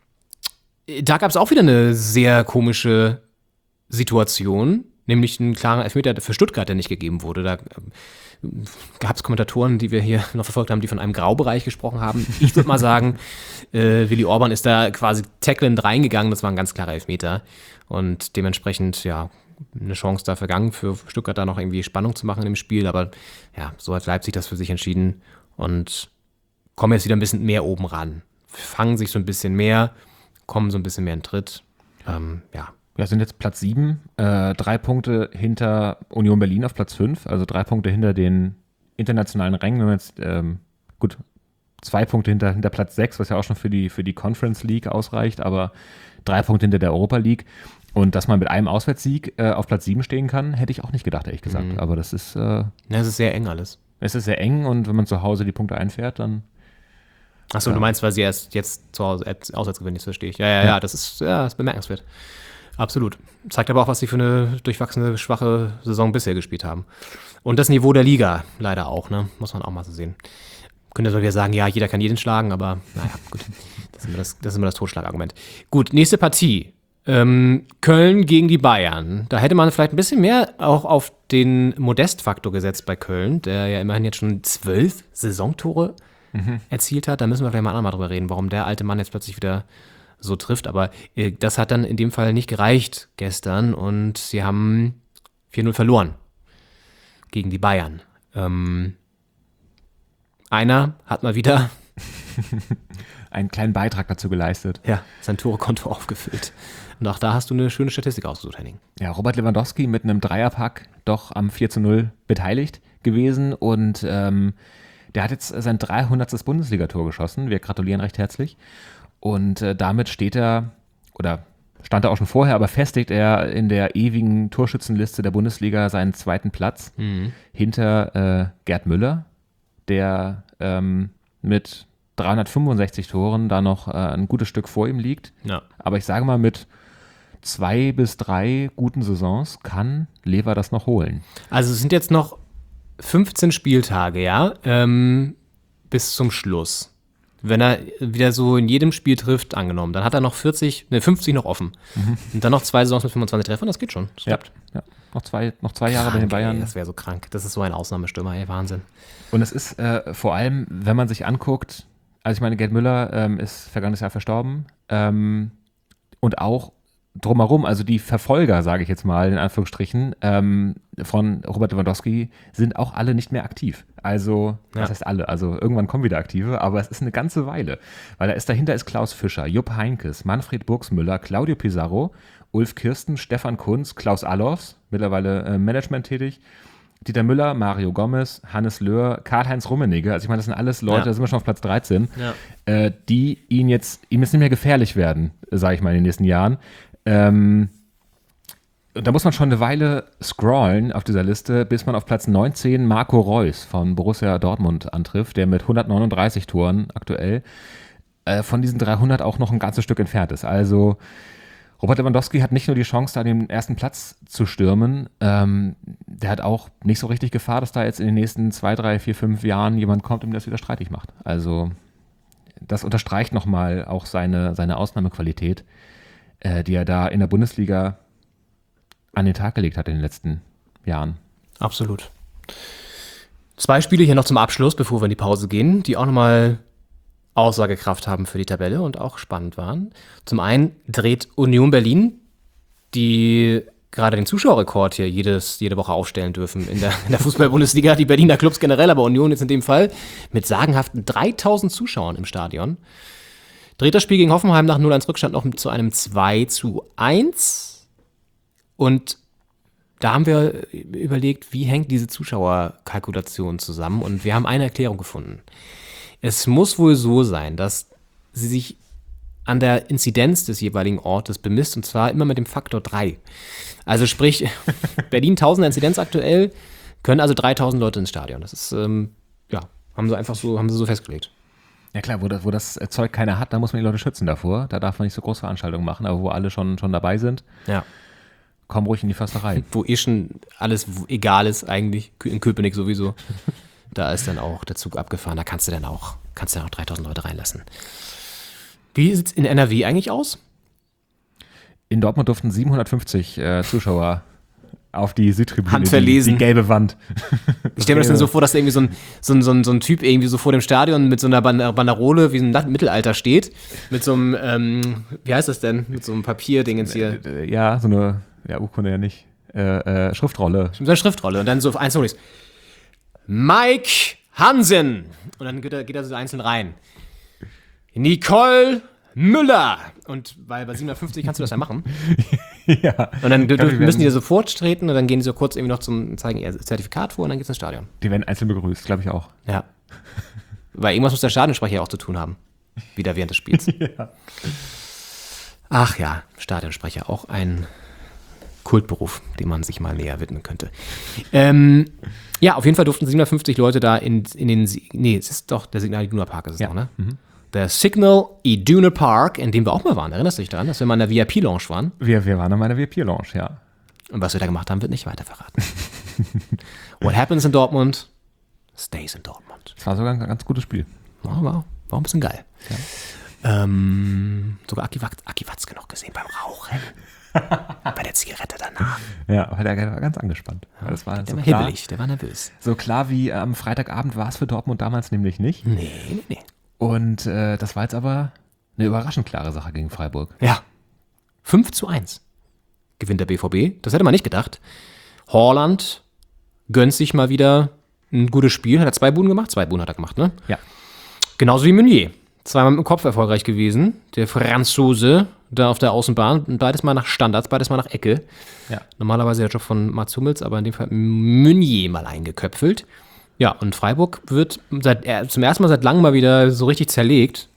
da gab es auch wieder eine sehr komische Situation, nämlich einen klaren Elfmeter für Stuttgart, der nicht gegeben wurde. Da ähm, gab es Kommentatoren, die wir hier noch verfolgt haben, die von einem Graubereich gesprochen haben. Ich würde mal sagen, äh, Willi Orban ist da quasi tacklend reingegangen. Das war ein ganz klarer Elfmeter. Und dementsprechend, ja, eine Chance da vergangen, für Stuttgart da noch irgendwie Spannung zu machen im Spiel. Aber ja, so hat Leipzig das für sich entschieden und kommen jetzt wieder ein bisschen mehr oben ran. Fangen sich so ein bisschen mehr, kommen so ein bisschen mehr in Tritt. Ähm, ja. Ja, sind jetzt Platz sieben, äh, drei Punkte hinter Union Berlin auf Platz fünf, also drei Punkte hinter den internationalen Rängen. Wenn wir jetzt, ähm, gut, zwei Punkte hinter, hinter Platz sechs, was ja auch schon für die, für die Conference League ausreicht, aber drei Punkte hinter der Europa League. Und dass man mit einem Auswärtssieg äh, auf Platz sieben stehen kann, hätte ich auch nicht gedacht, ehrlich gesagt. Mhm. Aber das ist... Äh, ja, es ist sehr eng alles. Es ist sehr eng und wenn man zu Hause die Punkte einfährt, dann... Achso, ja. Du meinst, weil sie erst jetzt zu Hause auswärts gewinnen, das verstehe ich. Ja, ja, ja, ja, das ist, ja, das ist bemerkenswert. Absolut. Zeigt aber auch, was sie für eine durchwachsene, schwache Saison bisher gespielt haben. Und das Niveau der Liga leider auch, ne? Muss man auch mal so sehen. Könnte soll wieder sagen, ja, jeder kann jeden schlagen, aber naja, gut. Das ist immer das, das, ist immer das Totschlagargument. Gut, nächste Partie. Ähm, Köln gegen die Bayern. Da hätte man vielleicht ein bisschen mehr auch auf den Modest-Faktor gesetzt bei Köln, der ja immerhin jetzt schon zwölf Saisontore mhm. erzielt hat. Da müssen wir vielleicht mal andermal drüber reden, warum der alte Mann jetzt plötzlich wieder so trifft. Aber äh, das hat dann in dem Fall nicht gereicht gestern und sie haben vier null verloren gegen die Bayern. Ähm, einer hat mal wieder einen kleinen Beitrag dazu geleistet. Ja, sein Torekonto aufgefüllt. Und auch da hast du eine schöne Statistik ausgesucht, Henning. Ja, Robert Lewandowski mit einem Dreierpack doch am vier zu null beteiligt gewesen und ähm, der hat jetzt sein dreihundertstes Bundesligator geschossen. Wir gratulieren recht herzlich. Und äh, damit steht er, oder stand er auch schon vorher, aber festigt er in der ewigen Torschützenliste der Bundesliga seinen zweiten Platz mhm. hinter äh, Gerd Müller, der ähm, mit dreihundertfünfundsechzig Toren da noch äh, ein gutes Stück vor ihm liegt. Ja. Aber ich sage mal, mit zwei bis drei guten Saisons kann Lever das noch holen. Also es sind jetzt noch fünfzehn Spieltage, ja, ähm, bis zum Schluss. Wenn er wieder so in jedem Spiel trifft, angenommen, dann hat er noch vierzig, ne, fünfzig noch offen. Mhm. Und dann noch zwei Saisons mit fünfundzwanzig Treffern, das geht schon. Das ja, ja. Noch zwei, noch zwei Jahre bei den Bayern. Ey, das wäre so krank. Das ist so ein Ausnahmestürmer, ey, Wahnsinn. Und es ist äh, vor allem, wenn man sich anguckt, also ich meine, Gerd Müller ähm, ist vergangenes Jahr verstorben ähm, und auch drumherum, also die Verfolger, sage ich jetzt mal in Anführungsstrichen, ähm, von Robert Lewandowski sind auch alle nicht mehr aktiv. Also, ja. Das heißt alle, also irgendwann kommen wieder Aktive, aber es ist eine ganze Weile, weil da ist dahinter ist Klaus Fischer, Jupp Heynckes, Manfred Burgsmüller, Claudio Pizarro, Ulf Kirsten, Stefan Kunz, Klaus Allofs, mittlerweile äh, Management tätig, Dieter Müller, Mario Gomez, Hannes Löhr, Karl-Heinz Rummenigge, also ich meine, das sind alles Leute, ja. da sind wir schon auf Platz dreizehn, ja. äh, die ihn jetzt, ihm jetzt nicht mehr gefährlich werden, sage ich mal, in den nächsten Jahren. Ähm, da muss man schon eine Weile scrollen auf dieser Liste, bis man auf Platz neunzehn Marco Reus von Borussia Dortmund antrifft, der mit hundertneununddreißig Toren aktuell äh, von diesen dreihundert auch noch ein ganzes Stück entfernt ist. Also Robert Lewandowski hat nicht nur die Chance, da den ersten Platz zu stürmen, ähm, der hat auch nicht so richtig Gefahr, dass da jetzt in den nächsten zwei, drei, vier, fünf Jahren jemand kommt, dem das wieder streitig macht. Also das unterstreicht nochmal auch seine, seine Ausnahmequalität, äh, die er da in der Bundesliga an den Tag gelegt hat in den letzten Jahren. Absolut. Zwei Spiele hier noch zum Abschluss, bevor wir in die Pause gehen, die auch nochmal Aussagekraft haben für die Tabelle und auch spannend waren. Zum einen dreht Union Berlin, die gerade den Zuschauerrekord hier jedes, jede Woche aufstellen dürfen in der, in der Fußball-Bundesliga, die Berliner Clubs generell, aber Union jetzt in dem Fall, mit sagenhaften dreitausend Zuschauern im Stadion. Dreht das Spiel gegen Hoffenheim nach null eins Rückstand noch zu einem zwei zu eins. Und da haben wir überlegt, wie hängt diese Zuschauerkalkulation zusammen? Und wir haben eine Erklärung gefunden. Es muss wohl so sein, dass sie sich an der Inzidenz des jeweiligen Ortes bemisst, und zwar immer mit dem Faktor drei. Also sprich, Berlin tausender Inzidenz aktuell, können also dreitausend Leute ins Stadion. Das ist, ähm, ja, haben sie einfach so, haben sie so festgelegt. Ja klar, wo das, wo das Zeug keiner hat, da muss man die Leute schützen davor. Da darf man nicht so große Veranstaltungen machen, aber wo alle schon, schon dabei sind. Ja. Komm ruhig in die Försterei. Wo eh schon alles egal ist eigentlich, in Köpenick sowieso. Da ist dann auch der Zug abgefahren, da kannst du dann auch, kannst du dann auch dreitausend Leute reinlassen. Wie sieht es in N R W eigentlich aus? In Dortmund durften siebenhundertfünfzig äh, Zuschauer auf die Südtribüne, Handverlesen. Die, die gelbe Wand. Ich stelle mir das dann so vor, dass da irgendwie so ein, so, ein, so, ein, so ein Typ irgendwie so vor dem Stadion mit so einer Banderole wie ein Mittelalter steht, mit so einem, ähm, wie heißt das denn, mit so einem Papierdingens hier. Ja, so eine, ja, Urkunde ja nicht. äh, äh, Schriftrolle. Mit seiner Schriftrolle. Und dann so einzeln ist Mike Hansen. Und dann geht er, geht er so einzeln rein. Nicole Müller. Und weil bei siebenhundertfünfzig kannst du das ja machen. Ja. Und dann Glaub, die müssen die werden- da sofort treten und dann gehen die so kurz irgendwie noch zum zeigen ihr Zertifikat vor und dann geht's ins Stadion. Die werden einzeln begrüßt, glaube ich auch. Ja. Weil irgendwas muss der Stadionsprecher auch zu tun haben. Wieder während des Spiels. Ja. Ach ja, Stadionsprecher, auch ein Kultberuf, dem man sich mal näher widmen könnte. Ähm, ja, auf jeden Fall durften siebenhundertfünfzig Leute da in, in den, Si- nee, es ist doch der Signal Iduna Park, ist es Ja. doch, ne? Der Signal Iduna Park, in dem wir auch mal waren, erinnerst du dich daran, dass wir mal in der V I P-Lounge waren? Wir, wir waren in meiner V I P-Lounge, ja. Und was wir da gemacht haben, wird nicht weiter verraten. What happens in Dortmund, stays in Dortmund. Es war sogar ein ganz gutes Spiel. Wow, wow, war ein bisschen geil. Ähm, sogar Aki, Wat- Aki Watzke noch gesehen beim Rauchen. Bei der Zigarette danach. Ja, aber der war ganz angespannt. Weil das war Der so war klar, hibbelig, der war nervös. so klar wie am Freitagabend war es für Dortmund damals nämlich nicht. Nee, nee, nee. Und äh, das war jetzt aber eine überraschend klare Sache gegen Freiburg. Ja. fünf zu eins gewinnt der B V B. Das hätte man nicht gedacht. Haaland gönnt sich mal wieder ein gutes Spiel. Hat er zwei Buden gemacht? Zwei Buden hat er gemacht, ne? Ja. Genauso wie Meunier. Zweimal mit dem Kopf erfolgreich gewesen. Der Franzose da auf der Außenbahn. Beides mal nach Standards, beides mal nach Ecke. Ja. Normalerweise der Job von Mats Hummels, aber in dem Fall Meunier mal eingeköpfelt. Ja, und Freiburg wird seit, äh, zum ersten Mal seit langem mal wieder so richtig zerlegt.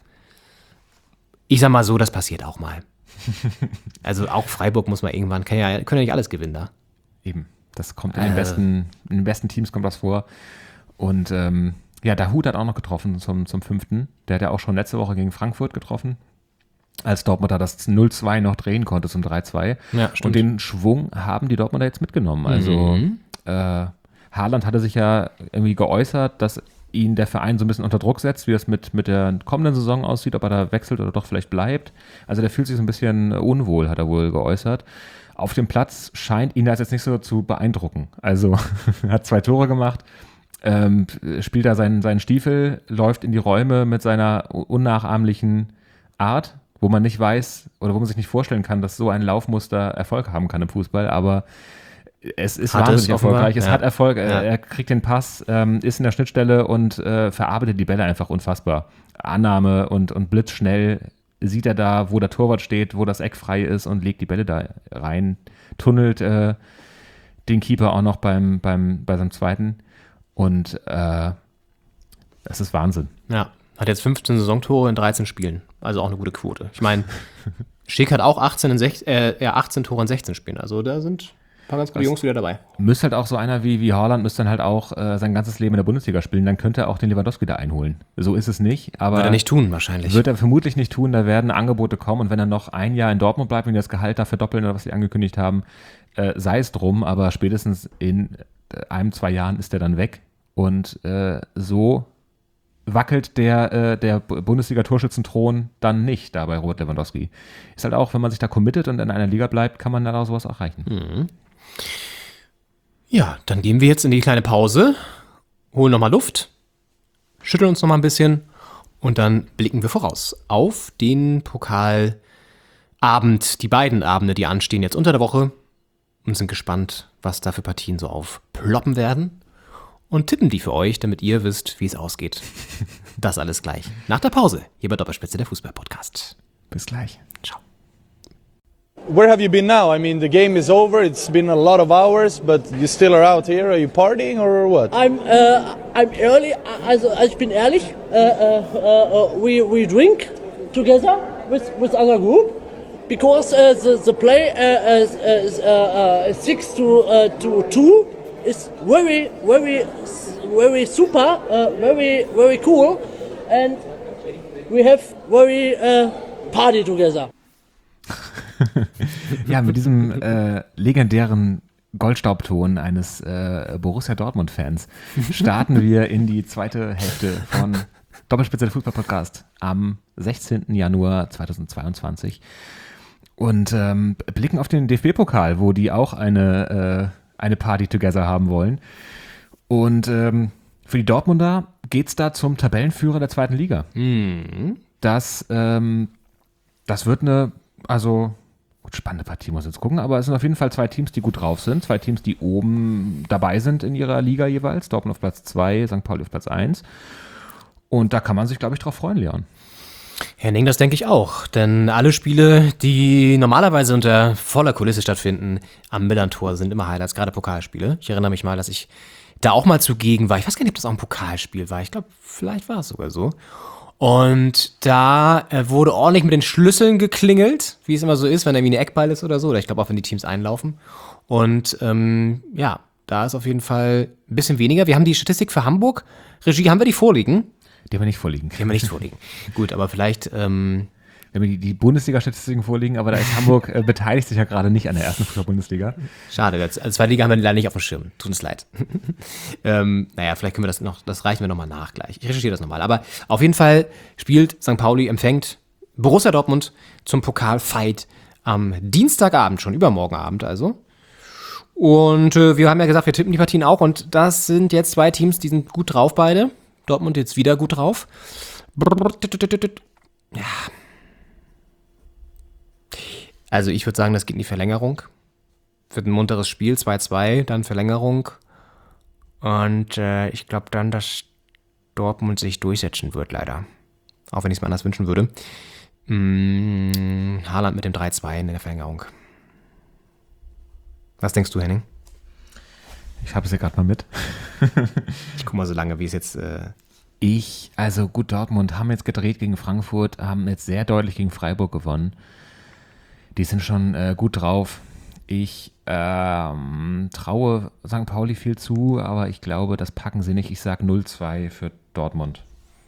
Ich sag mal so, das passiert auch mal. Also auch Freiburg muss man irgendwann, kann ja, können ja nicht alles gewinnen da. Eben. Das kommt in den, Äh. besten, in den besten Teams kommt das vor. Und ähm, ja, Dahoud hat auch noch getroffen zum, zum fünften. Der hat ja auch schon letzte Woche gegen Frankfurt getroffen. Als Dortmunder das null zwei noch drehen konnte zum drei zwei. Ja, stimmt. Und den Schwung haben die Dortmunder jetzt mitgenommen. Also Mhm. äh, Haaland hatte sich ja irgendwie geäußert, dass ihn der Verein so ein bisschen unter Druck setzt, wie das mit, mit der kommenden Saison aussieht, ob er da wechselt oder doch vielleicht bleibt. Also der fühlt sich so ein bisschen unwohl, hat er wohl geäußert. Auf dem Platz scheint ihn das jetzt nicht so zu beeindrucken. Also er hat zwei Tore gemacht, ähm, spielt da seinen, seinen Stiefel, läuft in die Räume mit seiner unnachahmlichen Art, wo man nicht weiß oder wo man sich nicht vorstellen kann, dass so ein Laufmuster Erfolg haben kann im Fußball, aber es ist Hat es wahnsinnig offenbar, erfolgreich. Es ja. hat Erfolg. Ja. Er, er kriegt den Pass, ähm, ist in der Schnittstelle und äh, verarbeitet die Bälle einfach unfassbar. Annahme und, und blitzschnell sieht er da, wo der Torwart steht, wo das Eck frei ist und legt die Bälle da rein, tunnelt äh, den Keeper auch noch beim, beim, bei seinem zweiten. Und äh, das ist Wahnsinn. Ja, hat jetzt fünfzehn Saisontore in dreizehn Spielen. Also auch eine gute Quote. Ich meine, Schick hat auch achtzehn, in sech, äh, ja, achtzehn Tore in sechzehn Spielen. Also da sind ein paar ganz gute Das- Jungs wieder dabei. Müsste halt auch so einer wie, wie Haaland, müsste dann halt auch äh, sein ganzes Leben in der Bundesliga spielen, dann könnte er auch den Lewandowski da einholen. So ist es nicht, aber Wird er nicht tun, wahrscheinlich. wird er vermutlich nicht tun, da werden Angebote kommen und wenn er noch ein Jahr in Dortmund bleibt und das Gehalt da verdoppeln oder was sie angekündigt haben, äh, sei es drum, aber spätestens in äh, einem, zwei Jahren ist er dann weg und äh, so wackelt der, äh, der Bundesliga-Torschützenthron dann nicht da bei Robert Lewandowski. Ist halt auch, wenn man sich da committet und in einer Liga bleibt, kann man dann auch sowas erreichen. Ja, dann gehen wir jetzt in die kleine Pause, holen nochmal Luft, schütteln uns nochmal ein bisschen und dann blicken wir voraus auf den Pokalabend, die beiden Abende, die anstehen jetzt unter der Woche und sind gespannt, was da für Partien so aufploppen werden und tippen die für euch, damit ihr wisst, wie es ausgeht. Das alles gleich nach der Pause, hier bei Doppelspitze, der Fußball-Podcast. Bis gleich. Ciao. Where have you been now? I mean, the game is over. It's been a lot of hours, but you still are out here. Are you partying or what? I'm uh, I'm early. Also ich bin ehrlich. Uh, uh, uh, we we drink together with with other group because uh, the the play uh, is, is uh, uh, six to uh, to two is very very very super, uh, very very cool, and we have very uh, party together. Ja, mit diesem äh, legendären Goldstaubton eines äh, Borussia Dortmund-Fans starten wir in die zweite Hälfte von Doppelspitze der Fußball-Podcast am sechzehnten Januar zweitausendzweiundzwanzig und ähm, blicken auf den D F B-Pokal, wo die auch eine, äh, eine Party together haben wollen. Und ähm, für die Dortmunder geht's da zum Tabellenführer der zweiten Liga. Das, ähm, das wird eine, also Gut, spannende Partie, muss jetzt gucken, aber es sind auf jeden Fall zwei Teams, die gut drauf sind, zwei Teams, die oben dabei sind in ihrer Liga jeweils, Dortmund auf Platz zwei, Sankt Pauli auf Platz eins und da kann man sich, glaube ich, drauf freuen, Leon. Henning, das denke ich auch, denn alle Spiele, die normalerweise unter voller Kulisse stattfinden, am Millern-Tor sind immer Highlights, gerade Pokalspiele. Ich erinnere mich mal, dass ich da auch mal zugegen war. Ich weiß gar nicht, ob das auch ein Pokalspiel war. Ich glaube, vielleicht war es sogar so. Und da äh, wurde ordentlich mit den Schlüsseln geklingelt, wie es immer so ist, wenn irgendwie eine Eckball ist oder so. Oder ich glaube auch, wenn die Teams einlaufen. Und ähm, ja, da ist auf jeden Fall ein bisschen weniger. Wir haben die Statistik für Hamburg. Regie, haben wir die vorliegen? Die haben wir nicht vorliegen. Die haben wir nicht vorliegen. Gut, aber vielleicht... Ähm, Wir haben die, die Bundesliga-Statistiken vorliegen, aber da ist Hamburg äh, beteiligt sich ja gerade nicht an der ersten Fußball-Bundesliga. Schade, als zweite Liga haben wir leider nicht auf dem Schirm. Tut uns leid. ähm, naja, vielleicht können wir das noch, das reichen wir nochmal nach gleich. Ich recherchiere das nochmal. Aber auf jeden Fall spielt Sankt Pauli, empfängt Borussia Dortmund zum Pokalfight am Dienstagabend, schon übermorgen Abend also. Und äh, wir haben ja gesagt, wir tippen die Partien auch und das sind jetzt zwei Teams, die sind gut drauf beide. Dortmund jetzt wieder gut drauf. Ja. Also ich würde sagen, das geht in die Verlängerung. Wird ein munteres Spiel, zwei zwei, dann Verlängerung. Und äh, ich glaube dann, dass Dortmund sich durchsetzen wird, leider. Auch wenn ich es mir anders wünschen würde. Hm, Haaland mit dem drei zwei in der Verlängerung. Was denkst du, Henning? Ich habe es ja gerade mal mit. Ich guck mal so lange, wie es jetzt... Äh ich, also gut, Dortmund haben jetzt gedreht gegen Frankfurt, haben jetzt sehr deutlich gegen Freiburg gewonnen. Die sind schon äh, gut drauf. Ich ähm, traue Sankt Pauli viel zu, aber ich glaube, das packen sie nicht. Ich sage null zwei für Dortmund.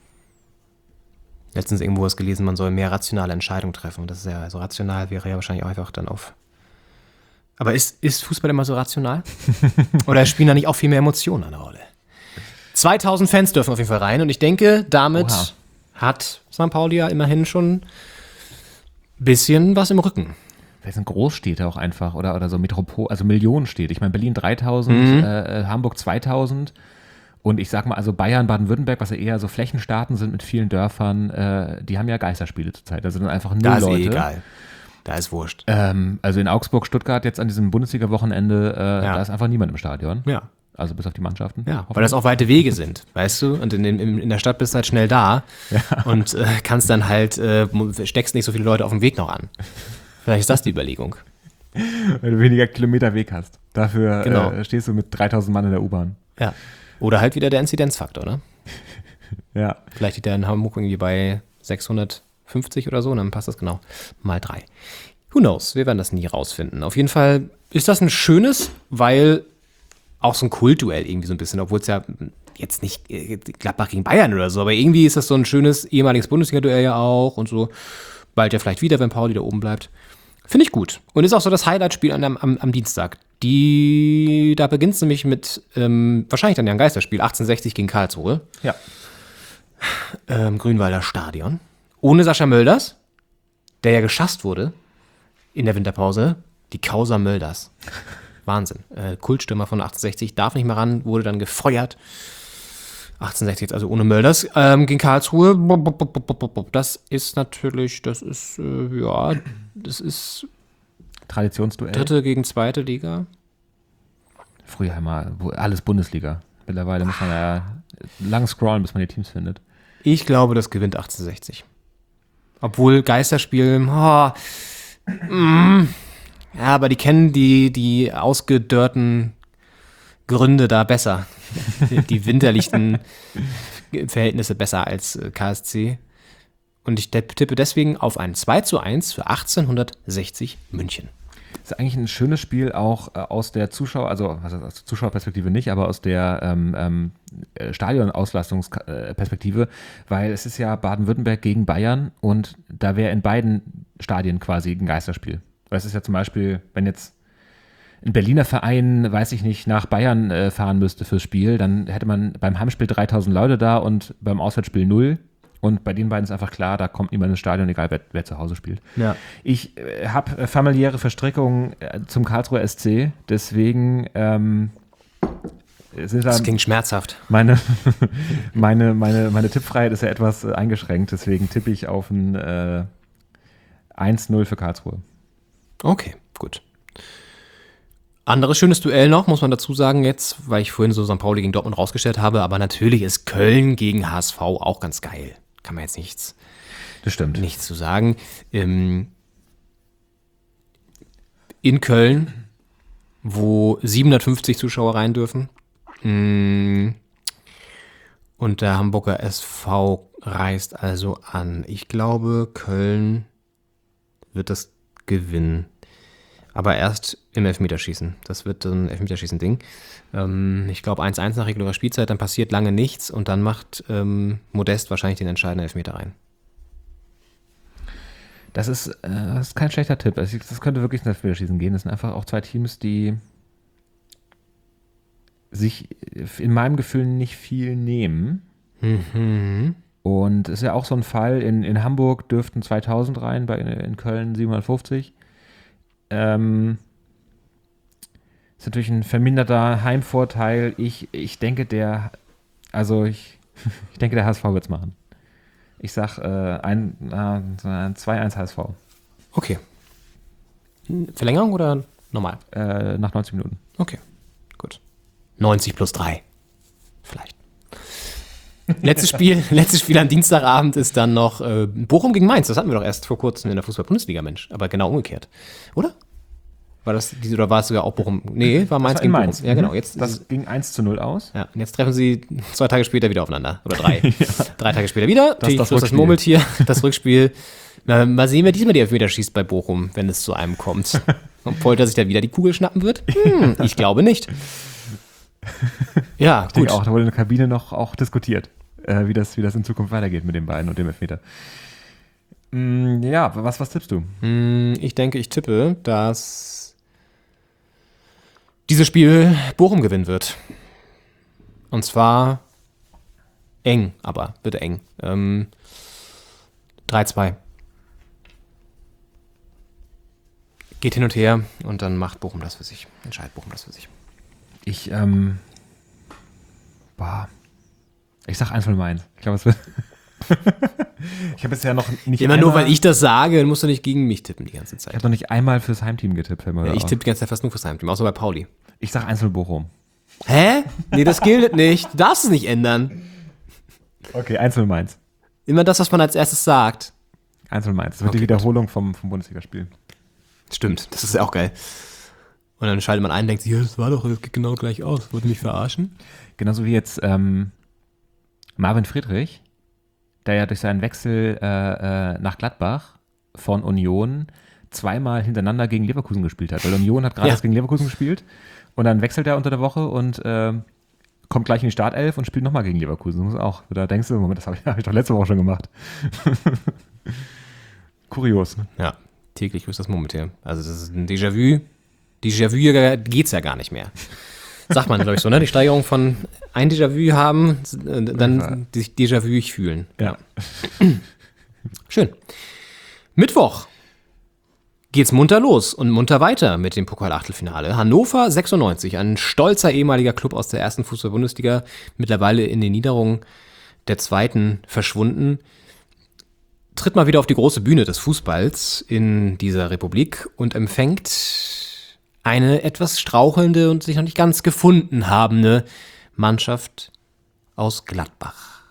Letztens irgendwo was gelesen, man soll mehr rationale Entscheidungen treffen. Das ist ja, also rational wäre ja wahrscheinlich auch einfach dann auf... Aber ist, ist Fußball immer so rational? Oder spielen da nicht auch viel mehr Emotionen eine Rolle? zweitausend Fans dürfen auf jeden Fall rein und ich denke, damit Oha. hat Sankt Pauli ja immerhin schon ein bisschen was im Rücken. Vielleicht sind Großstädte auch einfach oder, oder so Metropol, also Millionenstädte. Ich meine, Berlin dreitausend, mhm. äh, Hamburg zweitausend und ich sag mal, also Bayern, Baden-Württemberg, was ja eher so Flächenstaaten sind mit vielen Dörfern, äh, die haben ja Geisterspiele zurzeit. Da sind einfach null da Leute. Ist eh egal. Da ist wurscht. Ähm, also in Augsburg, Stuttgart jetzt an diesem Bundesliga-Wochenende, äh, ja. da ist einfach niemand im Stadion. Ja. Also bis auf die Mannschaften. Ja, weil das auch weite Wege sind, weißt du? Und in, in, in der Stadt bist du halt schnell da ja. und äh, kannst dann halt, äh, steckst nicht so viele Leute auf dem Weg noch an. Vielleicht ist das die Überlegung. Weil du weniger Kilometer Weg hast. Dafür genau. äh, stehst du mit dreitausend Mann in der U-Bahn. Ja. Oder halt wieder der Inzidenzfaktor, ne? Ja. Vielleicht liegt der in Hamburg irgendwie bei sechshundertfünfzig oder so und dann passt das genau mal drei. Who knows? Wir werden das nie rausfinden. Auf jeden Fall ist das ein schönes, weil auch so ein Kultduell irgendwie so ein bisschen, obwohl es ja jetzt nicht Gladbach gegen Bayern oder so, aber irgendwie ist das so ein schönes ehemaliges Bundesliga-Duell ja auch und so. Bald ja vielleicht wieder, wenn Pauli da oben bleibt. Finde ich gut. Und ist auch so das Highlight-Spiel am, am, am Dienstag. Die, da beginnt es nämlich mit, ähm, wahrscheinlich dann ja ein Geisterspiel, achtzehnhundertsechzig gegen Karlsruhe. Ja. Ähm, Grünwalder Stadion. Ohne Sascha Mölders, der ja geschasst wurde in der Winterpause. Die Causa Mölders. Wahnsinn. Äh, Kultstürmer von achtzehnhundertsechzig, darf nicht mehr ran, wurde dann gefeuert. achtzehnhundertsechzig jetzt also ohne Mölders, ähm, gegen Karlsruhe. Das ist natürlich, das ist, äh, ja, das ist Traditionsduell. Dritte gegen zweite Liga. Früher immer alles Bundesliga. Mittlerweile muss man ja lang scrollen, bis man die Teams findet. Ich glaube, das gewinnt achtzehnhundertsechzig. Obwohl Geisterspiel, oh, mm, ja, aber die kennen die, die ausgedörrten Gründe da besser. Die winterlichen Verhältnisse besser als K S C. Und ich tippe deswegen auf ein zwei zu eins für achtzehnhundertsechzig München. Das ist eigentlich ein schönes Spiel auch äh, aus der Zuschauer, also was heißt, aus der Zuschauerperspektive nicht, aber aus der ähm, ähm, Stadionauslastungsperspektive, weil es ist ja Baden-Württemberg gegen Bayern und da wäre in beiden Stadien quasi ein Geisterspiel. Weil es ist ja zum Beispiel, wenn jetzt ein Berliner Verein, weiß ich nicht, nach Bayern äh, fahren müsste fürs Spiel, dann hätte man beim Heimspiel dreitausend Leute da und beim Auswärtsspiel null. Und bei den beiden ist einfach klar, da kommt niemand ins Stadion, egal wer, wer zu Hause spielt. Ja. Ich äh, habe familiäre Verstrickungen äh, zum Karlsruher S C, deswegen ähm, sind das klingt schmerzhaft. Meine, meine, meine, meine Tippfreiheit ist ja etwas äh, eingeschränkt, deswegen tippe ich auf ein äh, eins null für Karlsruhe. Okay, gut. Anderes schönes Duell noch, muss man dazu sagen jetzt, weil ich vorhin so Sankt Pauli gegen Dortmund rausgestellt habe, aber natürlich ist Köln gegen H S V auch ganz geil. Kann man jetzt nichts, Das stimmt. nichts zu sagen. Ähm, in Köln, wo siebenhundertfünfzig Zuschauer rein dürfen, mh, und der Hamburger S V reist also an. Ich glaube, Köln wird das gewinnen. Aber erst im Elfmeterschießen. Das wird ein Elfmeterschießen-Ding. Ähm, ich glaube eins eins nach regulärer Spielzeit, dann passiert lange nichts und dann macht ähm, Modest wahrscheinlich den entscheidenden Elfmeter rein. Das ist, äh, das ist kein schlechter Tipp. Also, das könnte wirklich ein Elfmeterschießen gehen. Das sind einfach auch zwei Teams, die sich in meinem Gefühl nicht viel nehmen. Mhm. Und ist ja auch so ein Fall, in, in Hamburg dürften zweitausend rein, bei, in Köln siebenhundertfünfzig. Ähm, ist natürlich ein verminderter Heimvorteil. Ich, ich denke, der, also ich, ich denke, der H S V wird es machen. Ich sag äh, ein, äh, zwei eins H S V. Okay. Verlängerung oder normal? Äh, nach neunzig Minuten. Okay, gut. neunzig plus drei. Vielleicht. Letztes Spiel, letztes Spiel am Dienstagabend ist dann noch äh, Bochum gegen Mainz. Das hatten wir doch erst vor kurzem in der Fußball-Bundesliga, Mensch. Aber genau umgekehrt. Oder? War das diese, oder war es sogar auch Bochum? Nee, war Mainz war gegen Mainz. Bochum. Ja, genau. Jetzt das ging eins zu null aus. Ja, und jetzt treffen sie zwei Tage später wieder aufeinander. Oder drei. ja. Drei Tage später wieder. Das ist das das Rückspiel. Murmeltier, das Rückspiel. Na, mal sehen, wer diesmal die Elfmeter schießt bei Bochum, wenn es zu einem kommt. Und Polter sich da wieder die Kugel schnappen wird? Hm, ich glaube nicht. Ja, Ich gut. denke auch, da wurde in der Kabine noch auch diskutiert, äh, wie, das, wie das in Zukunft weitergeht mit den beiden und dem Elfmeter. Mm, ja, was, was tippst du? Hm, ich denke, ich tippe, dass dieses Spiel Bochum gewinnen wird. Und zwar eng, aber wird eng. Ähm, drei zwei. Geht hin und her und dann macht Bochum das für sich. Entscheidet Bochum das für sich. Ich, ähm, boah. Ich sag eins null Mainz. Ich glaube, es wird. Ich habe bisher noch nicht Immer einmal, nur, weil ich das sage, dann musst du nicht gegen mich tippen die ganze Ich Zeit. habe noch nicht einmal fürs Heimteam getippt. fällt mir Ja, ich auf. tippe die ganze Zeit fast nur fürs Heimteam, außer bei Pauli. Ich sag eins null Bochum. Hä? Nee, das gilt nicht. Du darfst es nicht ändern. Okay, eins null Mainz. Immer das, was man als erstes sagt. eins null Mainz. Das wird Okay, die Wiederholung vom, vom Bundesligaspiel. Stimmt, das ist ja auch geil. Und dann schaltet man ein und denkt sich, ja, das war doch, das geht genau gleich aus. Wollte mich verarschen? Genauso wie jetzt ähm, Marvin Friedrich, der ja durch seinen Wechsel äh, äh, nach Gladbach von Union zweimal hintereinander gegen Leverkusen gespielt hat. Weil Union hat gerade Ja. erst gegen Leverkusen gespielt und dann wechselt er unter der Woche und äh, kommt gleich in die Startelf und spielt nochmal gegen Leverkusen. Das muss auch. Da denkst du, Moment, das habe ich, hab ich doch letzte Woche schon gemacht. Kurios. Ne? Ja, täglich grüßt das Murmeltier. Also das ist ein Déjà-vu. Déjà-vu geht's ja gar nicht mehr. Sagt man, glaube ich, so, ne? Die Steigerung von ein Déjà-vu haben, äh, dann sich Déjà-vu fühlen. Ja. Schön. Mittwoch geht's munter los und munter weiter mit dem Pokal-Achtelfinale. Hannover sechsundneunzig, ein stolzer ehemaliger Club aus der ersten Fußball-Bundesliga, mittlerweile in den Niederungen der zweiten verschwunden, tritt mal wieder auf die große Bühne des Fußballs in dieser Republik und empfängt eine etwas strauchelnde und sich noch nicht ganz gefunden habende Mannschaft aus Gladbach.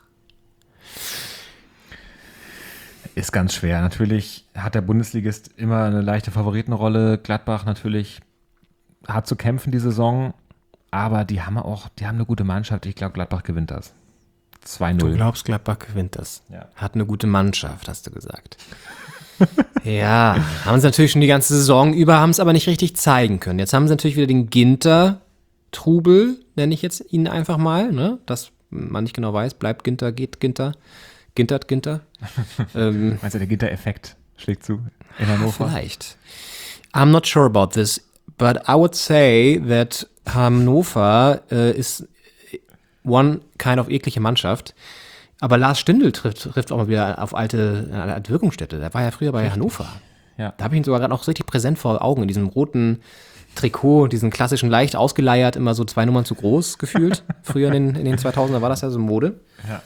Ist ganz schwer. Natürlich hat der Bundesligist immer eine leichte Favoritenrolle. Gladbach natürlich hat zu kämpfen die Saison, aber die haben auch, die haben eine gute Mannschaft. Ich glaube, Gladbach gewinnt das. zwei null. Du glaubst, Gladbach gewinnt das. Ja. Hat eine gute Mannschaft, hast du gesagt. Ja, haben sie natürlich schon die ganze Saison über, haben es aber nicht richtig zeigen können. Jetzt haben sie natürlich wieder den Ginter-Trubel, nenne ich jetzt ihn einfach mal, ne? Dass man nicht genau weiß, bleibt Ginter, geht Ginter, Gintert Ginter. ähm, Meinst du, der Ginter-Effekt schlägt zu in Hannover? Vielleicht. I'm not sure about this, but I would say that Hannover äh, ist one kind of eklige Mannschaft. Aber Lars Stindl trifft, trifft auch mal wieder auf alte, eine alte Wirkungsstätte. Der war ja früher bei Hannover. Ja. Da habe ich ihn sogar gerade noch richtig präsent vor Augen, in diesem roten Trikot, diesen klassischen, leicht ausgeleiert, immer so zwei Nummern zu groß gefühlt. Früher in den, in den zweitausender war das ja so Mode. Ja.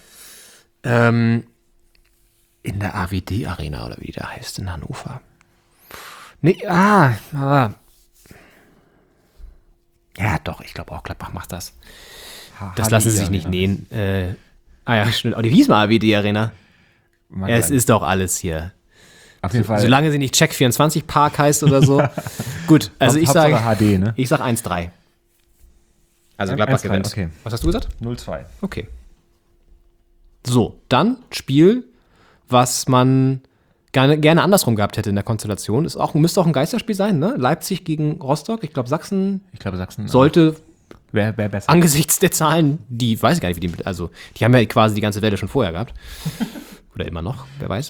Ähm, in der A W D-Arena oder wie die da heißt in Hannover. Nee, ah, ah. Ja, doch, ich glaube auch, Gladbach macht das. Das lassen sie sich nicht nähen. Äh, ah ja, stimmt. Oh, die hieß mal A W D Arena. Ja, es ist doch alles hier. Auf jeden so, Fall. Solange sie nicht Check vierundzwanzig Park heißt oder so. Gut, also ich sage H D, ne? Ich sage eins drei. Also Gladbach gewinnt. Okay. Was hast du gesagt? null zwei. Okay. So, dann Spiel, was man gerne, gerne andersrum gehabt hätte in der Konstellation. Ist auch, müsste auch ein Geisterspiel sein, ne? Leipzig gegen Rostock. Ich glaube, Sachsen, ich glaube, Sachsen sollte wäre wär besser. Angesichts der Zahlen, die weiß ich gar nicht, wie die, also die haben ja quasi die ganze Welle schon vorher gehabt. Oder immer noch, wer weiß.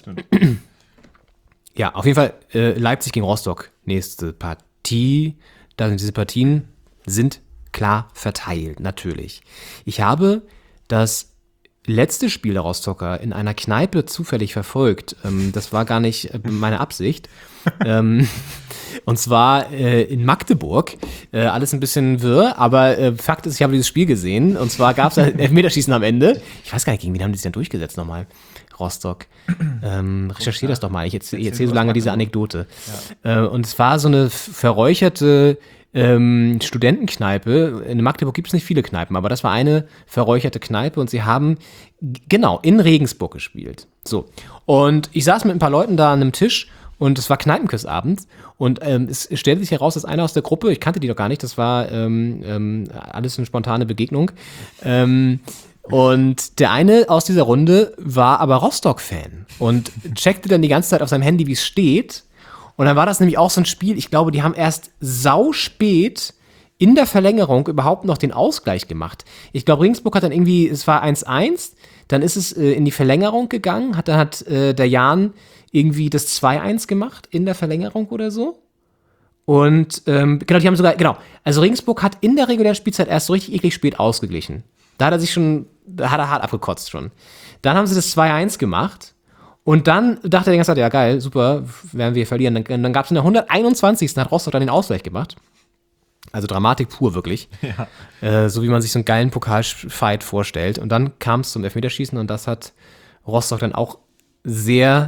Ja, auf jeden Fall äh, Leipzig gegen Rostock. Nächste Partie. Da sind diese Partien sind klar verteilt, natürlich. Ich habe das letzte Spiel der Rostocker in einer Kneipe zufällig verfolgt. Ähm, das war gar nicht äh, meine Absicht. ähm, und zwar äh, in Magdeburg. Äh, alles ein bisschen wirr, aber äh, Fakt ist, ich habe dieses Spiel gesehen. Und zwar gab es ein Elfmeterschießen am Ende. Ich weiß gar nicht, gegen wen haben die sich denn durchgesetzt nochmal? Rostock. Ähm, recherchiere das doch mal. Ich erzähle erzähl so lange diese Anekdote. Ja. Äh, und es war so eine verräucherte ähm, Studentenkneipe. In Magdeburg gibt es nicht viele Kneipen, aber das war eine verräucherte Kneipe und sie haben genau in Regensburg gespielt. So. Und ich saß mit ein paar Leuten da an einem Tisch und es war Kneipenküssabend und ähm, es stellte sich heraus, dass einer aus der Gruppe, ich kannte die doch gar nicht, das war ähm, ähm, alles eine spontane Begegnung, ähm, und der eine aus dieser Runde war aber Rostock-Fan und checkte dann die ganze Zeit auf seinem Handy, wie es steht. Und dann war das nämlich auch so ein Spiel, ich glaube, die haben erst sauspät in der Verlängerung überhaupt noch den Ausgleich gemacht. Ich glaube, Regensburg hat dann irgendwie, es war eins eins, dann ist es äh, in die Verlängerung gegangen, hat, dann hat äh, der Jan irgendwie das zwei eins gemacht in der Verlängerung oder so. Und ähm, genau, die haben sogar, genau, also Regensburg hat in der regulären Spielzeit erst so richtig eklig spät ausgeglichen. Da hat er sich schon, da hat er hart abgekotzt schon. Dann haben sie das zwei eins gemacht und dann dachte er die ganze Zeit, ja geil, super, werden wir verlieren. Dann, dann gab es in der hunderteinundzwanzigsten hat Rostock dann den Ausgleich gemacht. Also Dramatik pur, wirklich. Ja. Äh, so wie man sich so einen geilen Pokalfight vorstellt. Und dann kam es zum Elfmeterschießen und das hat Rostock dann auch sehr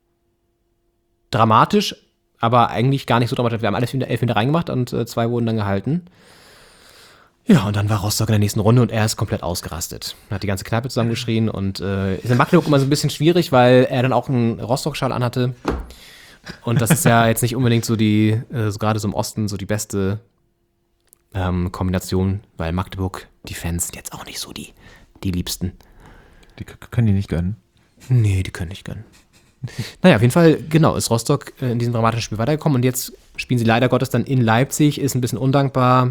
dramatisch, aber eigentlich gar nicht so dramatisch. Wir haben alle Elfmeter reingemacht und äh, zwei wurden dann gehalten. Ja, und dann war Rostock in der nächsten Runde und er ist komplett ausgerastet. Er hat die ganze Kneipe zusammengeschrien und äh, ist in Magdeburg immer so ein bisschen schwierig, weil er dann auch einen Rostock-Schal anhatte. Und das ist ja jetzt nicht unbedingt so die, äh, so gerade so im Osten, so die beste ähm, Kombination, weil Magdeburg, die Fans sind jetzt auch nicht so die, die Liebsten. Die k- können die nicht gönnen? Nee, die können nicht gönnen. Naja, auf jeden Fall, genau, ist Rostock äh, in diesem dramatischen Spiel weitergekommen und jetzt spielen sie leider Gottes dann in Leipzig, ist ein bisschen undankbar.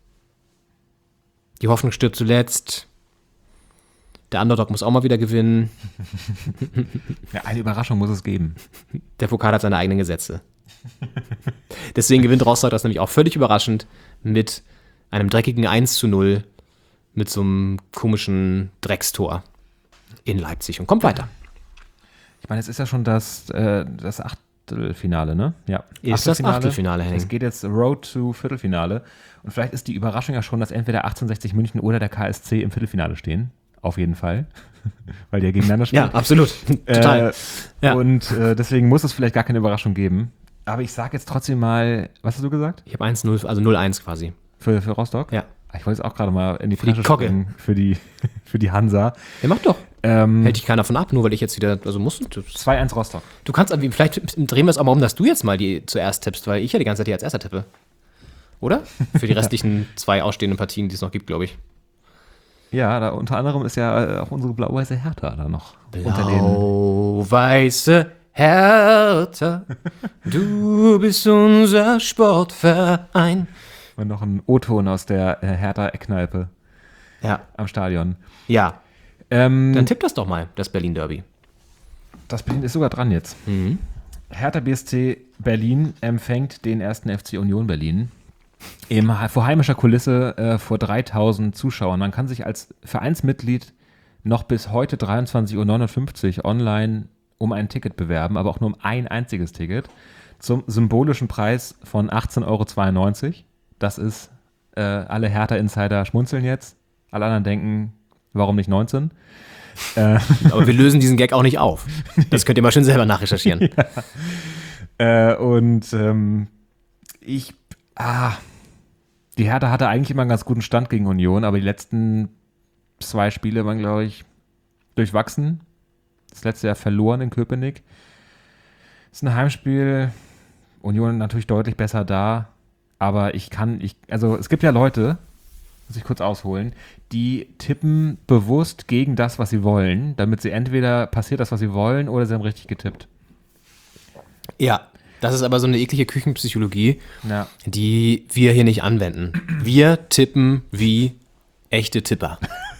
Die Hoffnung stirbt zuletzt. Der Underdog muss auch mal wieder gewinnen. Ja, eine Überraschung muss es geben. Der Pokal hat seine eigenen Gesetze. Deswegen gewinnt Rostock das nämlich auch völlig überraschend mit einem dreckigen eins zu null mit so einem komischen Dreckstor in Leipzig und kommt weiter. Ich meine, es ist ja schon das, äh, das Achtelfinale, ne? Ja. Ist das Achtelfinale, Henning. Es geht jetzt Road to Viertelfinale. Und vielleicht ist die Überraschung ja schon, dass entweder achtzehnhundertsechzig München oder der K S C im Viertelfinale stehen. Auf jeden Fall. Weil die ja gegeneinander spielen. Ja, absolut. Total. Äh, ja. Und äh, deswegen muss es vielleicht gar keine Überraschung geben. Aber ich sage jetzt trotzdem mal, was hast du gesagt? Ich habe eins null, also null eins quasi. Für, für Rostock? Ja. Ich wollte jetzt auch gerade mal in die für die Kogge. springen. Für die, für die Hansa. Ja, mach doch. Ähm, Hält dich keiner von ab, nur weil ich jetzt wieder, also muss. zwei eins Rostock. Du kannst, vielleicht drehen wir es auch mal um, dass du jetzt mal die zuerst tippst, weil ich ja die ganze Zeit hier als erster tippe. Oder? Für die restlichen zwei ausstehenden Partien, die es noch gibt, glaube ich. Ja, da unter anderem ist ja auch unsere blau-weiße Hertha da noch. Blau-weiße Hertha, du bist unser Sportverein. Und noch ein O-Ton aus der Hertha-Kneipe ja. am Stadion. Ja. Ähm, Dann tipp das doch mal, das Berlin-Derby. Das Berlin ist sogar dran jetzt. Mhm. Hertha B S C Berlin empfängt den ersten F C Union Berlin. Im, vor heimischer Kulisse äh, vor dreitausend Zuschauern. Man kann sich als Vereinsmitglied noch bis heute dreiundzwanzig Uhr neunundfünfzig online um ein Ticket bewerben, aber auch nur um ein einziges Ticket zum symbolischen Preis von achtzehn Euro zweiundneunzig. Das ist, äh, alle Hertha-Insider schmunzeln jetzt. Alle anderen denken, warum nicht neunzehn? äh. Aber wir lösen diesen Gag auch nicht auf. Das könnt ihr mal schön selber nachrecherchieren. Ja. Äh, und ähm, ich, ah, die Hertha hatte eigentlich immer einen ganz guten Stand gegen Union, aber die letzten zwei Spiele waren, glaube ich, durchwachsen. Das letzte Jahr verloren in Köpenick. Das ist ein Heimspiel. Union natürlich deutlich besser da. Aber ich kann, ich, also es gibt ja Leute, muss ich kurz ausholen, die tippen bewusst gegen das, was sie wollen, damit sie entweder passiert das, was sie wollen, oder sie haben richtig getippt. Ja, das ist aber so eine eklige Küchenpsychologie, Ja. die wir hier nicht anwenden. Wir tippen wie echte Tipper.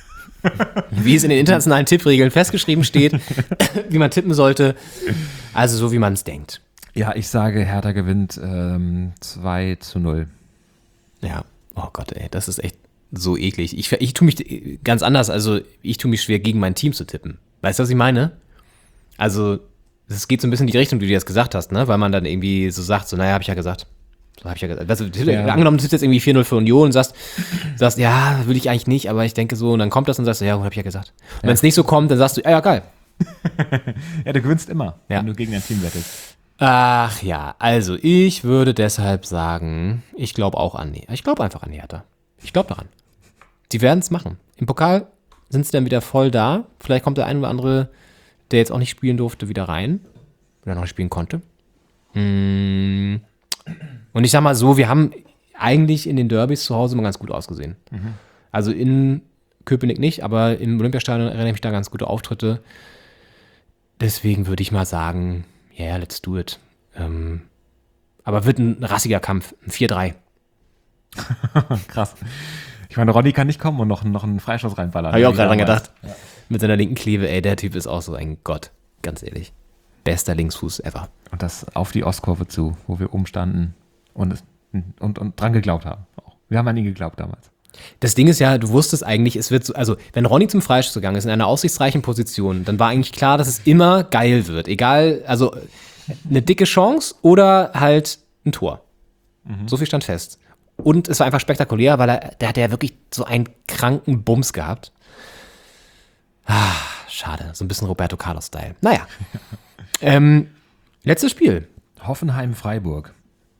Wie es in den internationalen Tippregeln festgeschrieben steht, wie man tippen sollte. Also so, wie man es denkt. Ja, ich sage, Hertha gewinnt ähm, zwei zu null. Ja, oh Gott, ey, das ist echt so eklig. Ich, ich tue mich ganz anders, also ich tue mich schwer, gegen mein Team zu tippen. Weißt du, was ich meine? Also, es geht so ein bisschen in die Richtung, wie du jetzt gesagt hast, ne? Weil man dann irgendwie so sagt, so, naja, hab ich ja gesagt. So habe ich ja gesagt. Weißt du, Ja. angenommen, du tippst jetzt irgendwie vier null für Union und sagst, sagst, ja, will ich eigentlich nicht, aber ich denke so, und dann kommt das und sagst du, ja, hab ich ja gesagt. Und wenn es nicht so kommt, dann sagst du, ja, ja, geil. Ja, du gewinnst immer, Ja. wenn du gegen dein Team wettest. Ach ja, also ich würde deshalb sagen, ich glaube auch an die. Ich glaube einfach an die Hertha. Ich glaube daran. Die werden es machen. Im Pokal sind sie dann wieder voll da. Vielleicht kommt der ein oder andere, der jetzt auch nicht spielen durfte, wieder rein. Oder noch nicht spielen konnte. Mm. Und ich sag mal so, wir haben eigentlich in den Derbys zu Hause immer ganz gut ausgesehen. Mhm. Also in Köpenick nicht, aber im Olympiastadion erinnere ich mich da ganz gute Auftritte. Deswegen würde ich mal sagen, ja, yeah, let's do it. Ähm, aber wird ein rassiger Kampf, ein vier drei. Krass. Ich meine, Ronny kann nicht kommen und noch, noch einen Freistoß reinballern. Habe ich auch gerade dran gedacht. Ja. Mit seiner linken Klebe, ey, der Typ ist auch so ein Gott, ganz ehrlich. Bester Linksfuß ever. Und das auf die Ostkurve zu, wo wir umstanden und, es, und, und dran geglaubt haben. Auch. Wir haben an ihn geglaubt damals. Das Ding ist ja, du wusstest eigentlich, es wird so, also wenn Ronny zum Freistoß gegangen ist in einer aussichtsreichen Position, dann war eigentlich klar, dass es immer geil wird. Egal, also eine dicke Chance oder halt ein Tor. Mhm. So viel stand fest. Und es war einfach spektakulär, weil er, der hatte ja wirklich so einen kranken Bums gehabt. Ah, schade, so ein bisschen Roberto Carlos-Style. Naja. ähm, letztes Spiel. Hoffenheim-Freiburg.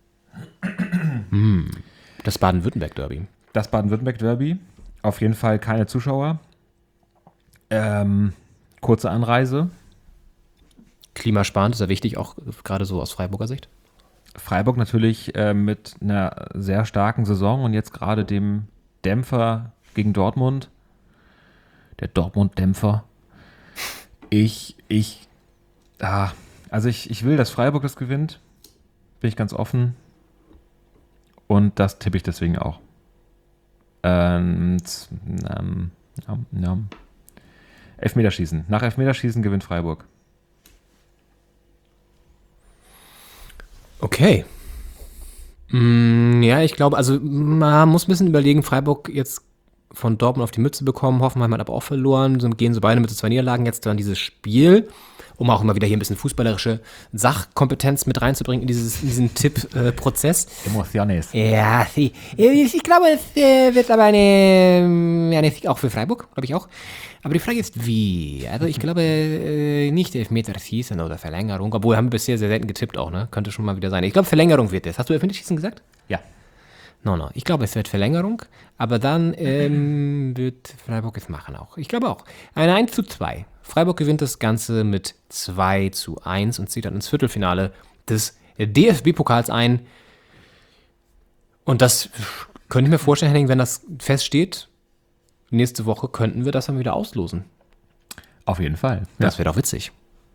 Hm, das Baden-Württemberg-Derby. Das Baden-Württemberg-Derby. Auf jeden Fall keine Zuschauer. Ähm, kurze Anreise. Klimasparend ist ja wichtig, auch gerade so aus Freiburger Sicht. Freiburg natürlich äh, mit einer sehr starken Saison und jetzt gerade dem Dämpfer gegen Dortmund. Der Dortmund-Dämpfer. Ich, ich, ah, also ich, ich will, dass Freiburg das gewinnt. Bin ich ganz offen. Und das tippe ich deswegen auch. Ähm, ähm, ja, ja. Elfmeterschießen. Nach Elfmeterschießen gewinnt Freiburg. Okay. Mm, ja, ich glaube, also man muss ein bisschen überlegen, Freiburg jetzt von Dortmund auf die Mütze bekommen, Hoffenheim hat aber auch verloren, so gehen so beide mit so zwei Niederlagen jetzt dann dieses Spiel, um auch immer wieder hier ein bisschen fußballerische Sachkompetenz mit reinzubringen in, dieses, in diesen Tipp-Prozess. Emociones. Ja, sie. Ich, ich glaube, es äh, wird aber eine, eine Sieg auch für Freiburg, glaube ich auch. Aber die Frage ist, wie? Also ich glaube äh, nicht Elfmeterschießen oder Verlängerung, obwohl haben wir bisher sehr selten getippt auch, ne? Könnte schon mal wieder sein. Ich glaube, Verlängerung wird es. Hast du Elfmeterschießen gesagt? Ja. No, no. Ich glaube, es wird Verlängerung, aber dann ähm, wird Freiburg es machen auch. Ich glaube auch. Ein eins zu zwei. Freiburg gewinnt das Ganze mit zwei zu eins und zieht dann ins Viertelfinale des D F B-Pokals ein. Und das könnte ich mir vorstellen, Henning, wenn das feststeht, nächste Woche könnten wir das dann wieder auslosen. Auf jeden Fall. Das wäre doch witzig.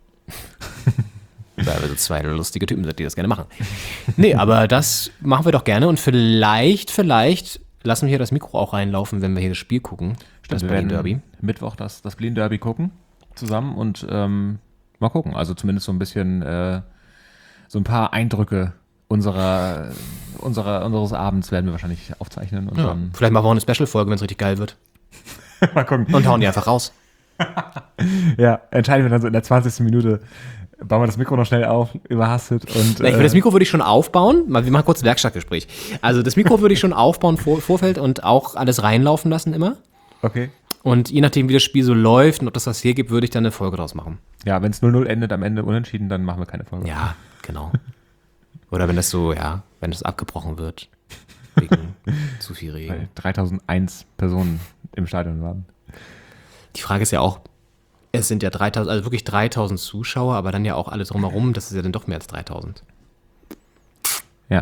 Weil wir so zwei lustige Typen sind, die das gerne machen. Nee, aber das machen wir doch gerne und vielleicht, vielleicht lassen wir hier das Mikro auch reinlaufen, wenn wir hier das Spiel gucken. Stimmt, das wir werden Berlin-Derby. Mittwoch das, das Berlin-Derby gucken zusammen und ähm, mal gucken. Also zumindest so ein bisschen, äh, so ein paar Eindrücke unserer, unserer, unseres Abends werden wir wahrscheinlich aufzeichnen. Und Ja, dann vielleicht machen wir auch eine Special-Folge, wenn es richtig geil wird. mal gucken. Und hauen die einfach raus. Ja, entscheiden wir dann so in der zwanzigsten Minute. Bauen wir das Mikro noch schnell auf, überhastet. Und, Na, ich will, das Mikro würde ich schon aufbauen. Mal, wir machen kurz ein Werkstattgespräch. Also das Mikro würde ich schon aufbauen vor Vorfeld und auch alles reinlaufen lassen immer. Okay. Und je nachdem, wie das Spiel so läuft und ob das was hier gibt, würde ich dann eine Folge draus machen. Ja, wenn es null null endet, am Ende unentschieden, dann machen wir keine Folge. Ja, genau. Oder wenn das so, ja, wenn das abgebrochen wird. Wegen zu viel Regen. Weil dreitausendeins Personen im Stadion waren. Die Frage ist ja auch, es sind ja dreitausend, also wirklich dreitausend Zuschauer, aber dann ja auch alle drumherum, das ist ja dann doch mehr als dreitausend. Ja.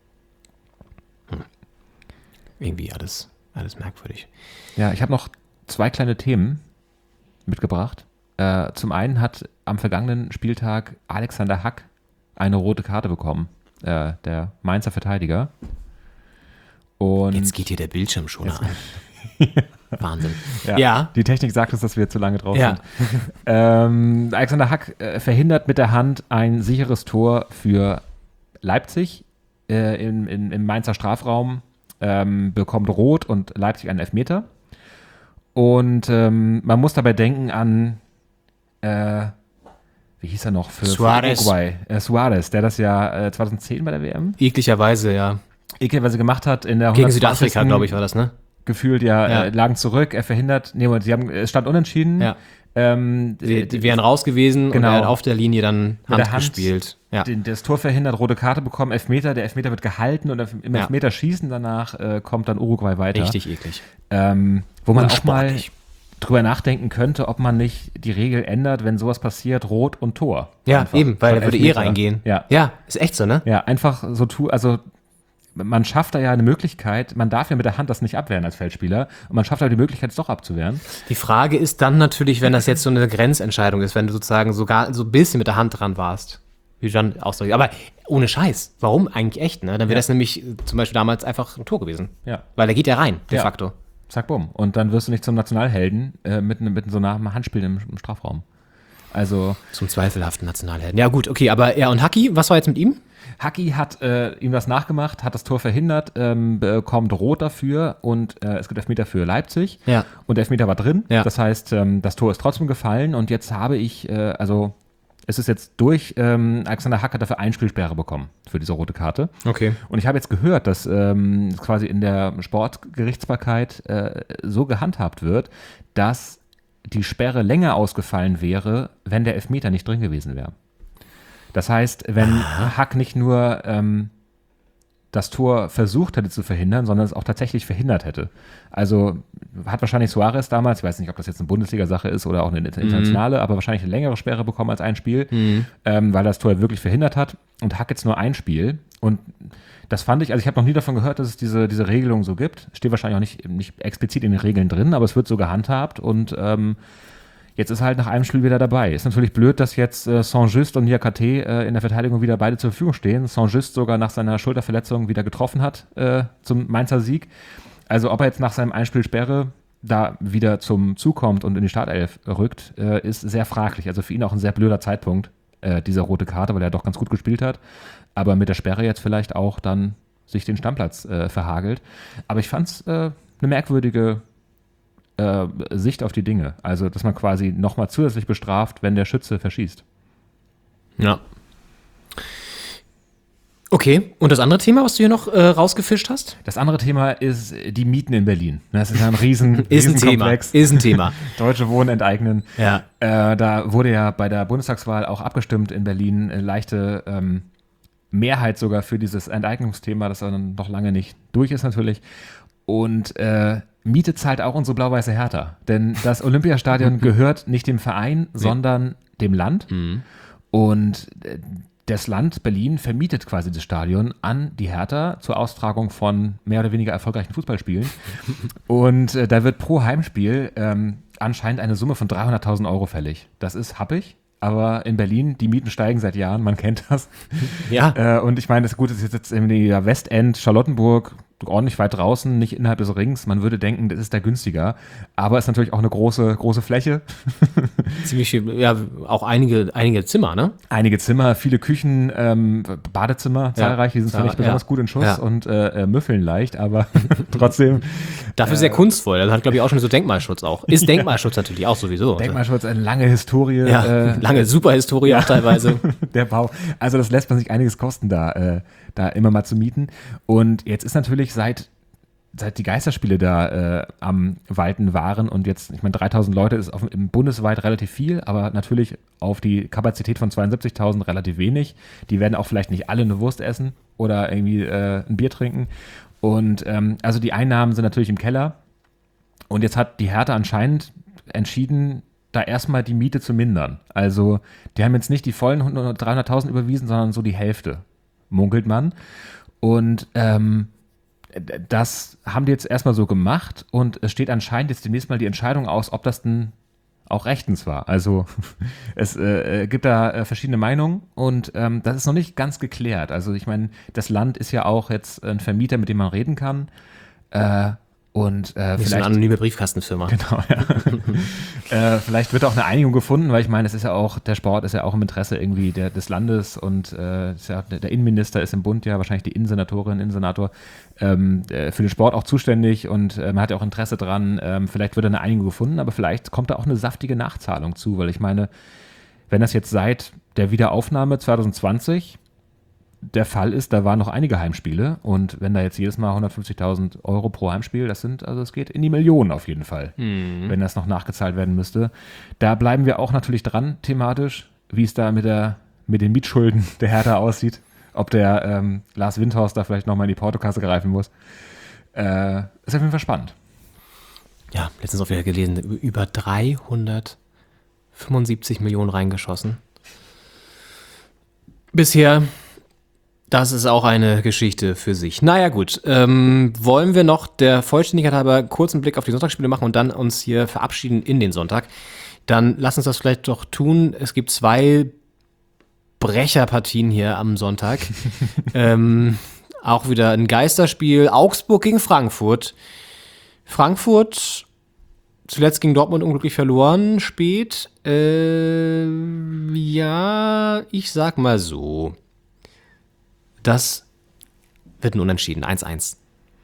Hm. Irgendwie alles, alles merkwürdig. Ja, ich habe noch zwei kleine Themen mitgebracht. Äh, zum einen hat am vergangenen Spieltag Alexander Hack eine rote Karte bekommen, äh, der Mainzer Verteidiger. Und jetzt geht hier der Bildschirm schon an. Wahnsinn. Ja, ja. Die Technik sagt uns, dass wir zu lange drauf ja. sind. Ähm, Alexander Hack äh, verhindert mit der Hand ein sicheres Tor für Leipzig äh, in, in, im Mainzer Strafraum, ähm, bekommt Rot und Leipzig einen Elfmeter. Und ähm, man muss dabei denken an, äh, wie hieß er noch, für, Suarez. für Uruguay? Äh, Suarez, der das ja äh, zweitausendzehn bei der W M Ekligerweise, ja. ekligerweise gemacht hat. In der Gegen Südafrika, glaube ich, war das, ne? Gefühlt, ja, ja. Äh, lagen zurück, er verhindert, nee, sie haben, es stand unentschieden. Ja. Ähm, die, die wären raus gewesen genau. und er hat auf der Linie dann Hand, Hand gespielt. Ja. Den, das Tor verhindert, rote Karte bekommen, Elfmeter, der Elfmeter wird gehalten und im Ja. Elfmeter schießen danach äh, kommt dann Uruguay weiter. Richtig eklig. Ähm, wo man auch mal Unsportlich. drüber nachdenken könnte, ob man nicht die Regel ändert, wenn sowas passiert, Rot und Tor. Ja, Einfach. eben, weil Von er würde eh Elfmeter. reingehen. Ja. ja, ist echt so, ne? Ja, einfach so tu, also man schafft da ja eine Möglichkeit, man darf ja mit der Hand das nicht abwehren als Feldspieler und man schafft aber die Möglichkeit, es doch abzuwehren. Die Frage ist dann natürlich, wenn das jetzt so eine Grenzentscheidung ist, wenn du sozusagen sogar so ein bisschen mit der Hand dran warst. Wie dann ausdrücke. Aber ohne Scheiß. Warum eigentlich echt, ne? Dann wäre Ja. das nämlich äh, zum Beispiel damals einfach ein Tor gewesen. Ja. Weil er geht ja rein, de Ja. facto. Zack, bumm. Und dann wirst du nicht zum Nationalhelden äh, mit, mit so einem Handspiel im, im Strafraum. Also Zum zweifelhaften Nationalhelden. Ja gut, okay, aber er und Haki, was war jetzt mit ihm? Haki hat äh, ihm das nachgemacht, hat das Tor verhindert, ähm, bekommt Rot dafür und äh, es gibt Elfmeter für Leipzig. Ja. Und der Elfmeter war drin. Ja. Das heißt, ähm, das Tor ist trotzdem gefallen und jetzt habe ich, äh, also es ist jetzt durch, ähm, Alexander Hack hat dafür Einspielsperre bekommen für diese rote Karte. Okay. Und ich habe jetzt gehört, dass ähm, quasi in der Sportgerichtsbarkeit äh, so gehandhabt wird, dass die Sperre länger ausgefallen wäre, wenn der Elfmeter nicht drin gewesen wäre. Das heißt, wenn Aha. Hack nicht nur ähm, das Tor versucht hätte zu verhindern, sondern es auch tatsächlich verhindert hätte. Also hat wahrscheinlich Suarez damals, ich weiß nicht, ob das jetzt eine Bundesliga-Sache ist oder auch eine internationale, mhm. aber wahrscheinlich eine längere Sperre bekommen als ein Spiel, mhm. ähm, weil das Tor wirklich verhindert hat und Hack jetzt nur ein Spiel. Und das fand ich, also ich habe noch nie davon gehört, dass es diese, diese Regelung so gibt. Steht wahrscheinlich auch nicht, nicht explizit in den Regeln drin, aber es wird so gehandhabt und ähm, jetzt ist er halt nach einem Spiel wieder dabei. Ist natürlich blöd, dass jetzt äh, Saint-Just und Niakate äh, in der Verteidigung wieder beide zur Verfügung stehen. Saint-Just sogar nach seiner Schulterverletzung wieder getroffen hat äh, zum Mainzer Sieg. Also ob er jetzt nach seinem Einspielsperre da wieder zum Zug kommt und in die Startelf rückt, äh, ist sehr fraglich. Also für ihn auch ein sehr blöder Zeitpunkt, äh, dieser rote Karte, weil er doch ganz gut gespielt hat. Aber mit der Sperre jetzt vielleicht auch dann sich den Stammplatz äh, verhagelt. Aber ich fand es äh, eine merkwürdige Äh, Sicht auf die Dinge. Also, dass man quasi nochmal zusätzlich bestraft, wenn der Schütze verschießt. Ja. Okay, und das andere Thema, was du hier noch äh, rausgefischt hast? Das andere Thema ist die Mieten in Berlin. Das ist ja ein riesen, ist ein Riesenkomplex. Thema. Ist ein Thema. Deutsche Wohnen enteignen. Ja. Äh, da wurde ja bei der Bundestagswahl auch abgestimmt in Berlin. Eine leichte ähm, Mehrheit sogar für dieses Enteignungsthema, das dann noch lange nicht durch ist natürlich. Und äh, Miete zahlt auch unsere blau-weiße Hertha. Denn das Olympiastadion gehört nicht dem Verein, sondern dem Land. Mhm. Und äh, das Land Berlin vermietet quasi das Stadion an die Hertha zur Austragung von mehr oder weniger erfolgreichen Fußballspielen. Und äh, da wird pro Heimspiel ähm, anscheinend eine Summe von dreihunderttausend Euro fällig. Das ist happig. Aber in Berlin, die Mieten steigen seit Jahren, man kennt das. Ja. Äh, und ich meine, das Gute ist jetzt im Westend, Charlottenburg, ordentlich weit draußen, nicht innerhalb des Rings. Man würde denken, das ist da günstiger. Aber es ist natürlich auch eine große, große Fläche. Ziemlich viel, ja, auch einige, einige Zimmer, ne? Einige Zimmer, viele Küchen, ähm, Badezimmer, zahlreich. Die sind zwar ja, nicht besonders ja. gut in Schuss ja. und äh, müffeln leicht, aber trotzdem. Dafür äh, sehr kunstvoll. Das hat, glaube ich, auch schon so Denkmalschutz auch. Ist Denkmalschutz natürlich auch sowieso. Denkmalschutz, eine lange Historie. Ja, äh, lange Superhistorie ja. auch teilweise. Der Bau. Also das lässt man sich einiges kosten, da, äh, da immer mal zu mieten. Und jetzt ist natürlich seit seit die Geisterspiele da äh, am Walten waren und jetzt, ich meine, dreitausend Leute ist auf, im bundesweit relativ viel, aber natürlich auf die Kapazität von zweiundsiebzigtausend relativ wenig. Die werden auch vielleicht nicht alle eine Wurst essen oder irgendwie äh, ein Bier trinken. Und ähm, also die Einnahmen sind natürlich im Keller. Und jetzt hat die Hertha anscheinend entschieden, da erstmal die Miete zu mindern. Also die haben jetzt nicht die vollen dreihunderttausend überwiesen, sondern so die Hälfte, munkelt man. Und ähm, das haben die jetzt erstmal so gemacht und es steht anscheinend jetzt demnächst mal die Entscheidung aus, ob das denn auch rechtens war. Also es äh, gibt da äh, verschiedene Meinungen und ähm, das ist noch nicht ganz geklärt. Also ich meine, das Land ist ja auch jetzt ein Vermieter, mit dem man reden kann. Äh, Und äh, Nicht vielleicht so eine anonyme Briefkastenfirma. Genau, ja. äh, vielleicht wird auch eine Einigung gefunden, weil ich meine, es ist ja auch, der Sport ist ja auch im Interesse irgendwie der, des Landes und äh, ist ja, der, der Innenminister ist im Bund ja wahrscheinlich die Innensenatorin, Innensenator ähm, äh, für den Sport auch zuständig und äh, man hat ja auch Interesse dran. Ähm, vielleicht wird eine Einigung gefunden, aber vielleicht kommt da auch eine saftige Nachzahlung zu, weil ich meine, wenn das jetzt seit der Wiederaufnahme zwanzig zwanzig der Fall ist, da waren noch einige Heimspiele und wenn da jetzt jedes Mal hundertfünfzigtausend Euro pro Heimspiel, das sind, also es geht in die Millionen auf jeden Fall, Mhm. wenn das noch nachgezahlt werden müsste. Da bleiben wir auch natürlich dran, thematisch, wie es da mit, der, mit den Mietschulden der Hertha aussieht, ob der ähm, Lars Windhorst da vielleicht nochmal in die Portokasse greifen muss. Äh, ist auf jeden Fall spannend. Ja, letztens auch wieder gelesen, über dreihundertfünfundsiebzig Millionen reingeschossen. Bisher. Das ist auch eine Geschichte für sich. Naja gut, ähm, wollen wir noch der Vollständigkeit halber kurz einen Blick auf die Sonntagsspiele machen und dann uns hier verabschieden in den Sonntag. Dann lass uns das vielleicht doch tun. Es gibt zwei Brecherpartien hier am Sonntag. ähm, auch wieder ein Geisterspiel. Augsburg gegen Frankfurt. Frankfurt zuletzt gegen Dortmund unglücklich verloren, spät. Äh, ja, ich sag mal so. Das wird ein Unentschieden, eins eins.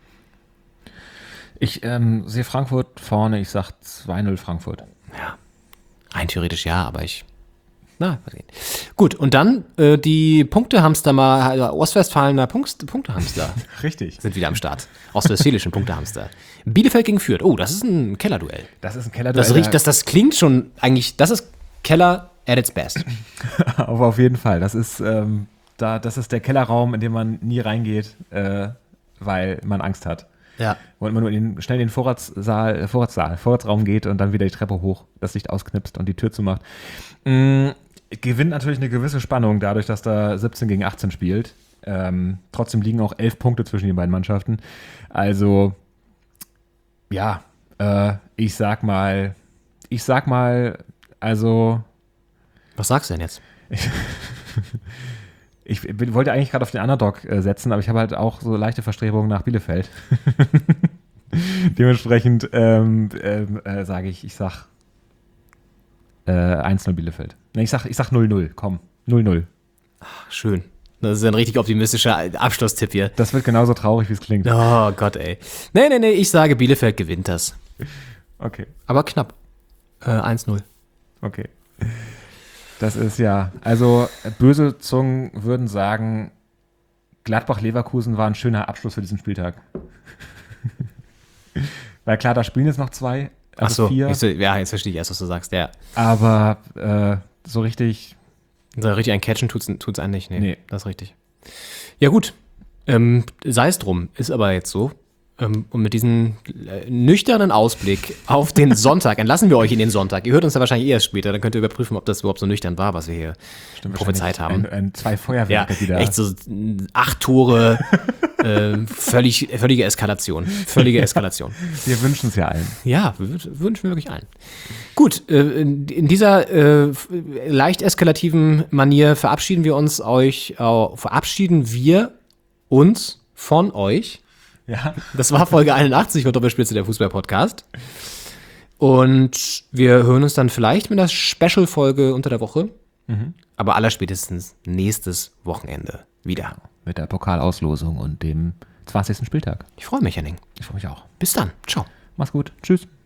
Ich ähm, sehe Frankfurt vorne, ich sag zwei null Frankfurt. Ja, rein theoretisch ja, aber ich... Na, mal sehen. Gut, und dann äh, die Punktehamster mal, also Ostwestfalener Punkt, Punktehamster. Richtig. Sind wieder am Start. Ostwestfälischen Punktehamster. Bielefeld gegen Fürth. Oh, das ist ein Kellerduell. Das ist ein Kellerduell. Das, riecht, das, das klingt schon eigentlich, das ist Keller at its best. Aber auf jeden Fall, das ist... Ähm Da, das ist der Kellerraum, in den man nie reingeht, äh, weil man Angst hat. Ja. Wo man nur in den, schnell in den Vorratssaal, Vorratssaal, Vorratsraum geht und dann wieder die Treppe hoch, das Licht ausknipst und die Tür zumacht. Mhm, gewinnt natürlich eine gewisse Spannung dadurch, dass da siebzehn gegen achtzehn spielt. Ähm, trotzdem liegen auch elf Punkte zwischen den beiden Mannschaften. Also, ja, äh, ich sag mal, ich sag mal, also. Was sagst du denn jetzt? Ich bin, wollte eigentlich gerade auf den Underdog äh, setzen, aber ich habe halt auch so leichte Verstrebungen nach Bielefeld. Dementsprechend ähm, ähm, äh, sage ich, ich sag äh, eins null Bielefeld. Ne, ich sag, ich sag null null, komm, null null. Ach, schön. Das ist ein richtig optimistischer Abschlusstipp hier. Das wird genauso traurig, wie es klingt. Oh Gott, ey. Nee, nee, nee, ich sage, Bielefeld gewinnt das. Okay. Aber knapp. Äh, eins null. Okay. Das ist ja, also böse Zungen würden sagen, Gladbach-Leverkusen war ein schöner Abschluss für diesen Spieltag. Weil klar, da spielen jetzt noch zwei, also Ach so, vier. ich so, ja, jetzt verstehe ich erst, was du sagst, ja. Aber äh, so richtig... So richtig ein Catchen tut's, tut's einen nicht, nee, nee. Das ist richtig. Ja gut, ähm, sei es drum, ist aber jetzt so. Ähm, und mit diesem äh, nüchternen Ausblick auf den Sonntag entlassen wir euch in den Sonntag. Ihr hört uns ja wahrscheinlich erst später, dann könnt ihr überprüfen, ob das überhaupt so nüchtern war, was wir hier Stimmt, prophezeit haben. Ein, ein, zwei Feuerwerke, ja, die da... echt so acht Tore, äh, völlig, völlige Eskalation. Völlige Eskalation. Wir wünschen es ja allen. Ja, wir wünschen wir wirklich allen. Gut, äh, in, in dieser äh, leicht eskalativen Manier verabschieden wir uns euch, äh, verabschieden wir uns von euch. Ja. Das war Folge einundachtzig von Doppelspitze, der Fußball-Podcast. Und wir hören uns dann vielleicht mit einer Special-Folge unter der Woche. Mhm. Aber allerspätestens nächstes Wochenende wieder. Mit der Pokalauslosung und dem zwanzigsten Spieltag. Ich freue mich, Henning. Ich freue mich auch. Bis dann. Ciao. Mach's gut. Tschüss.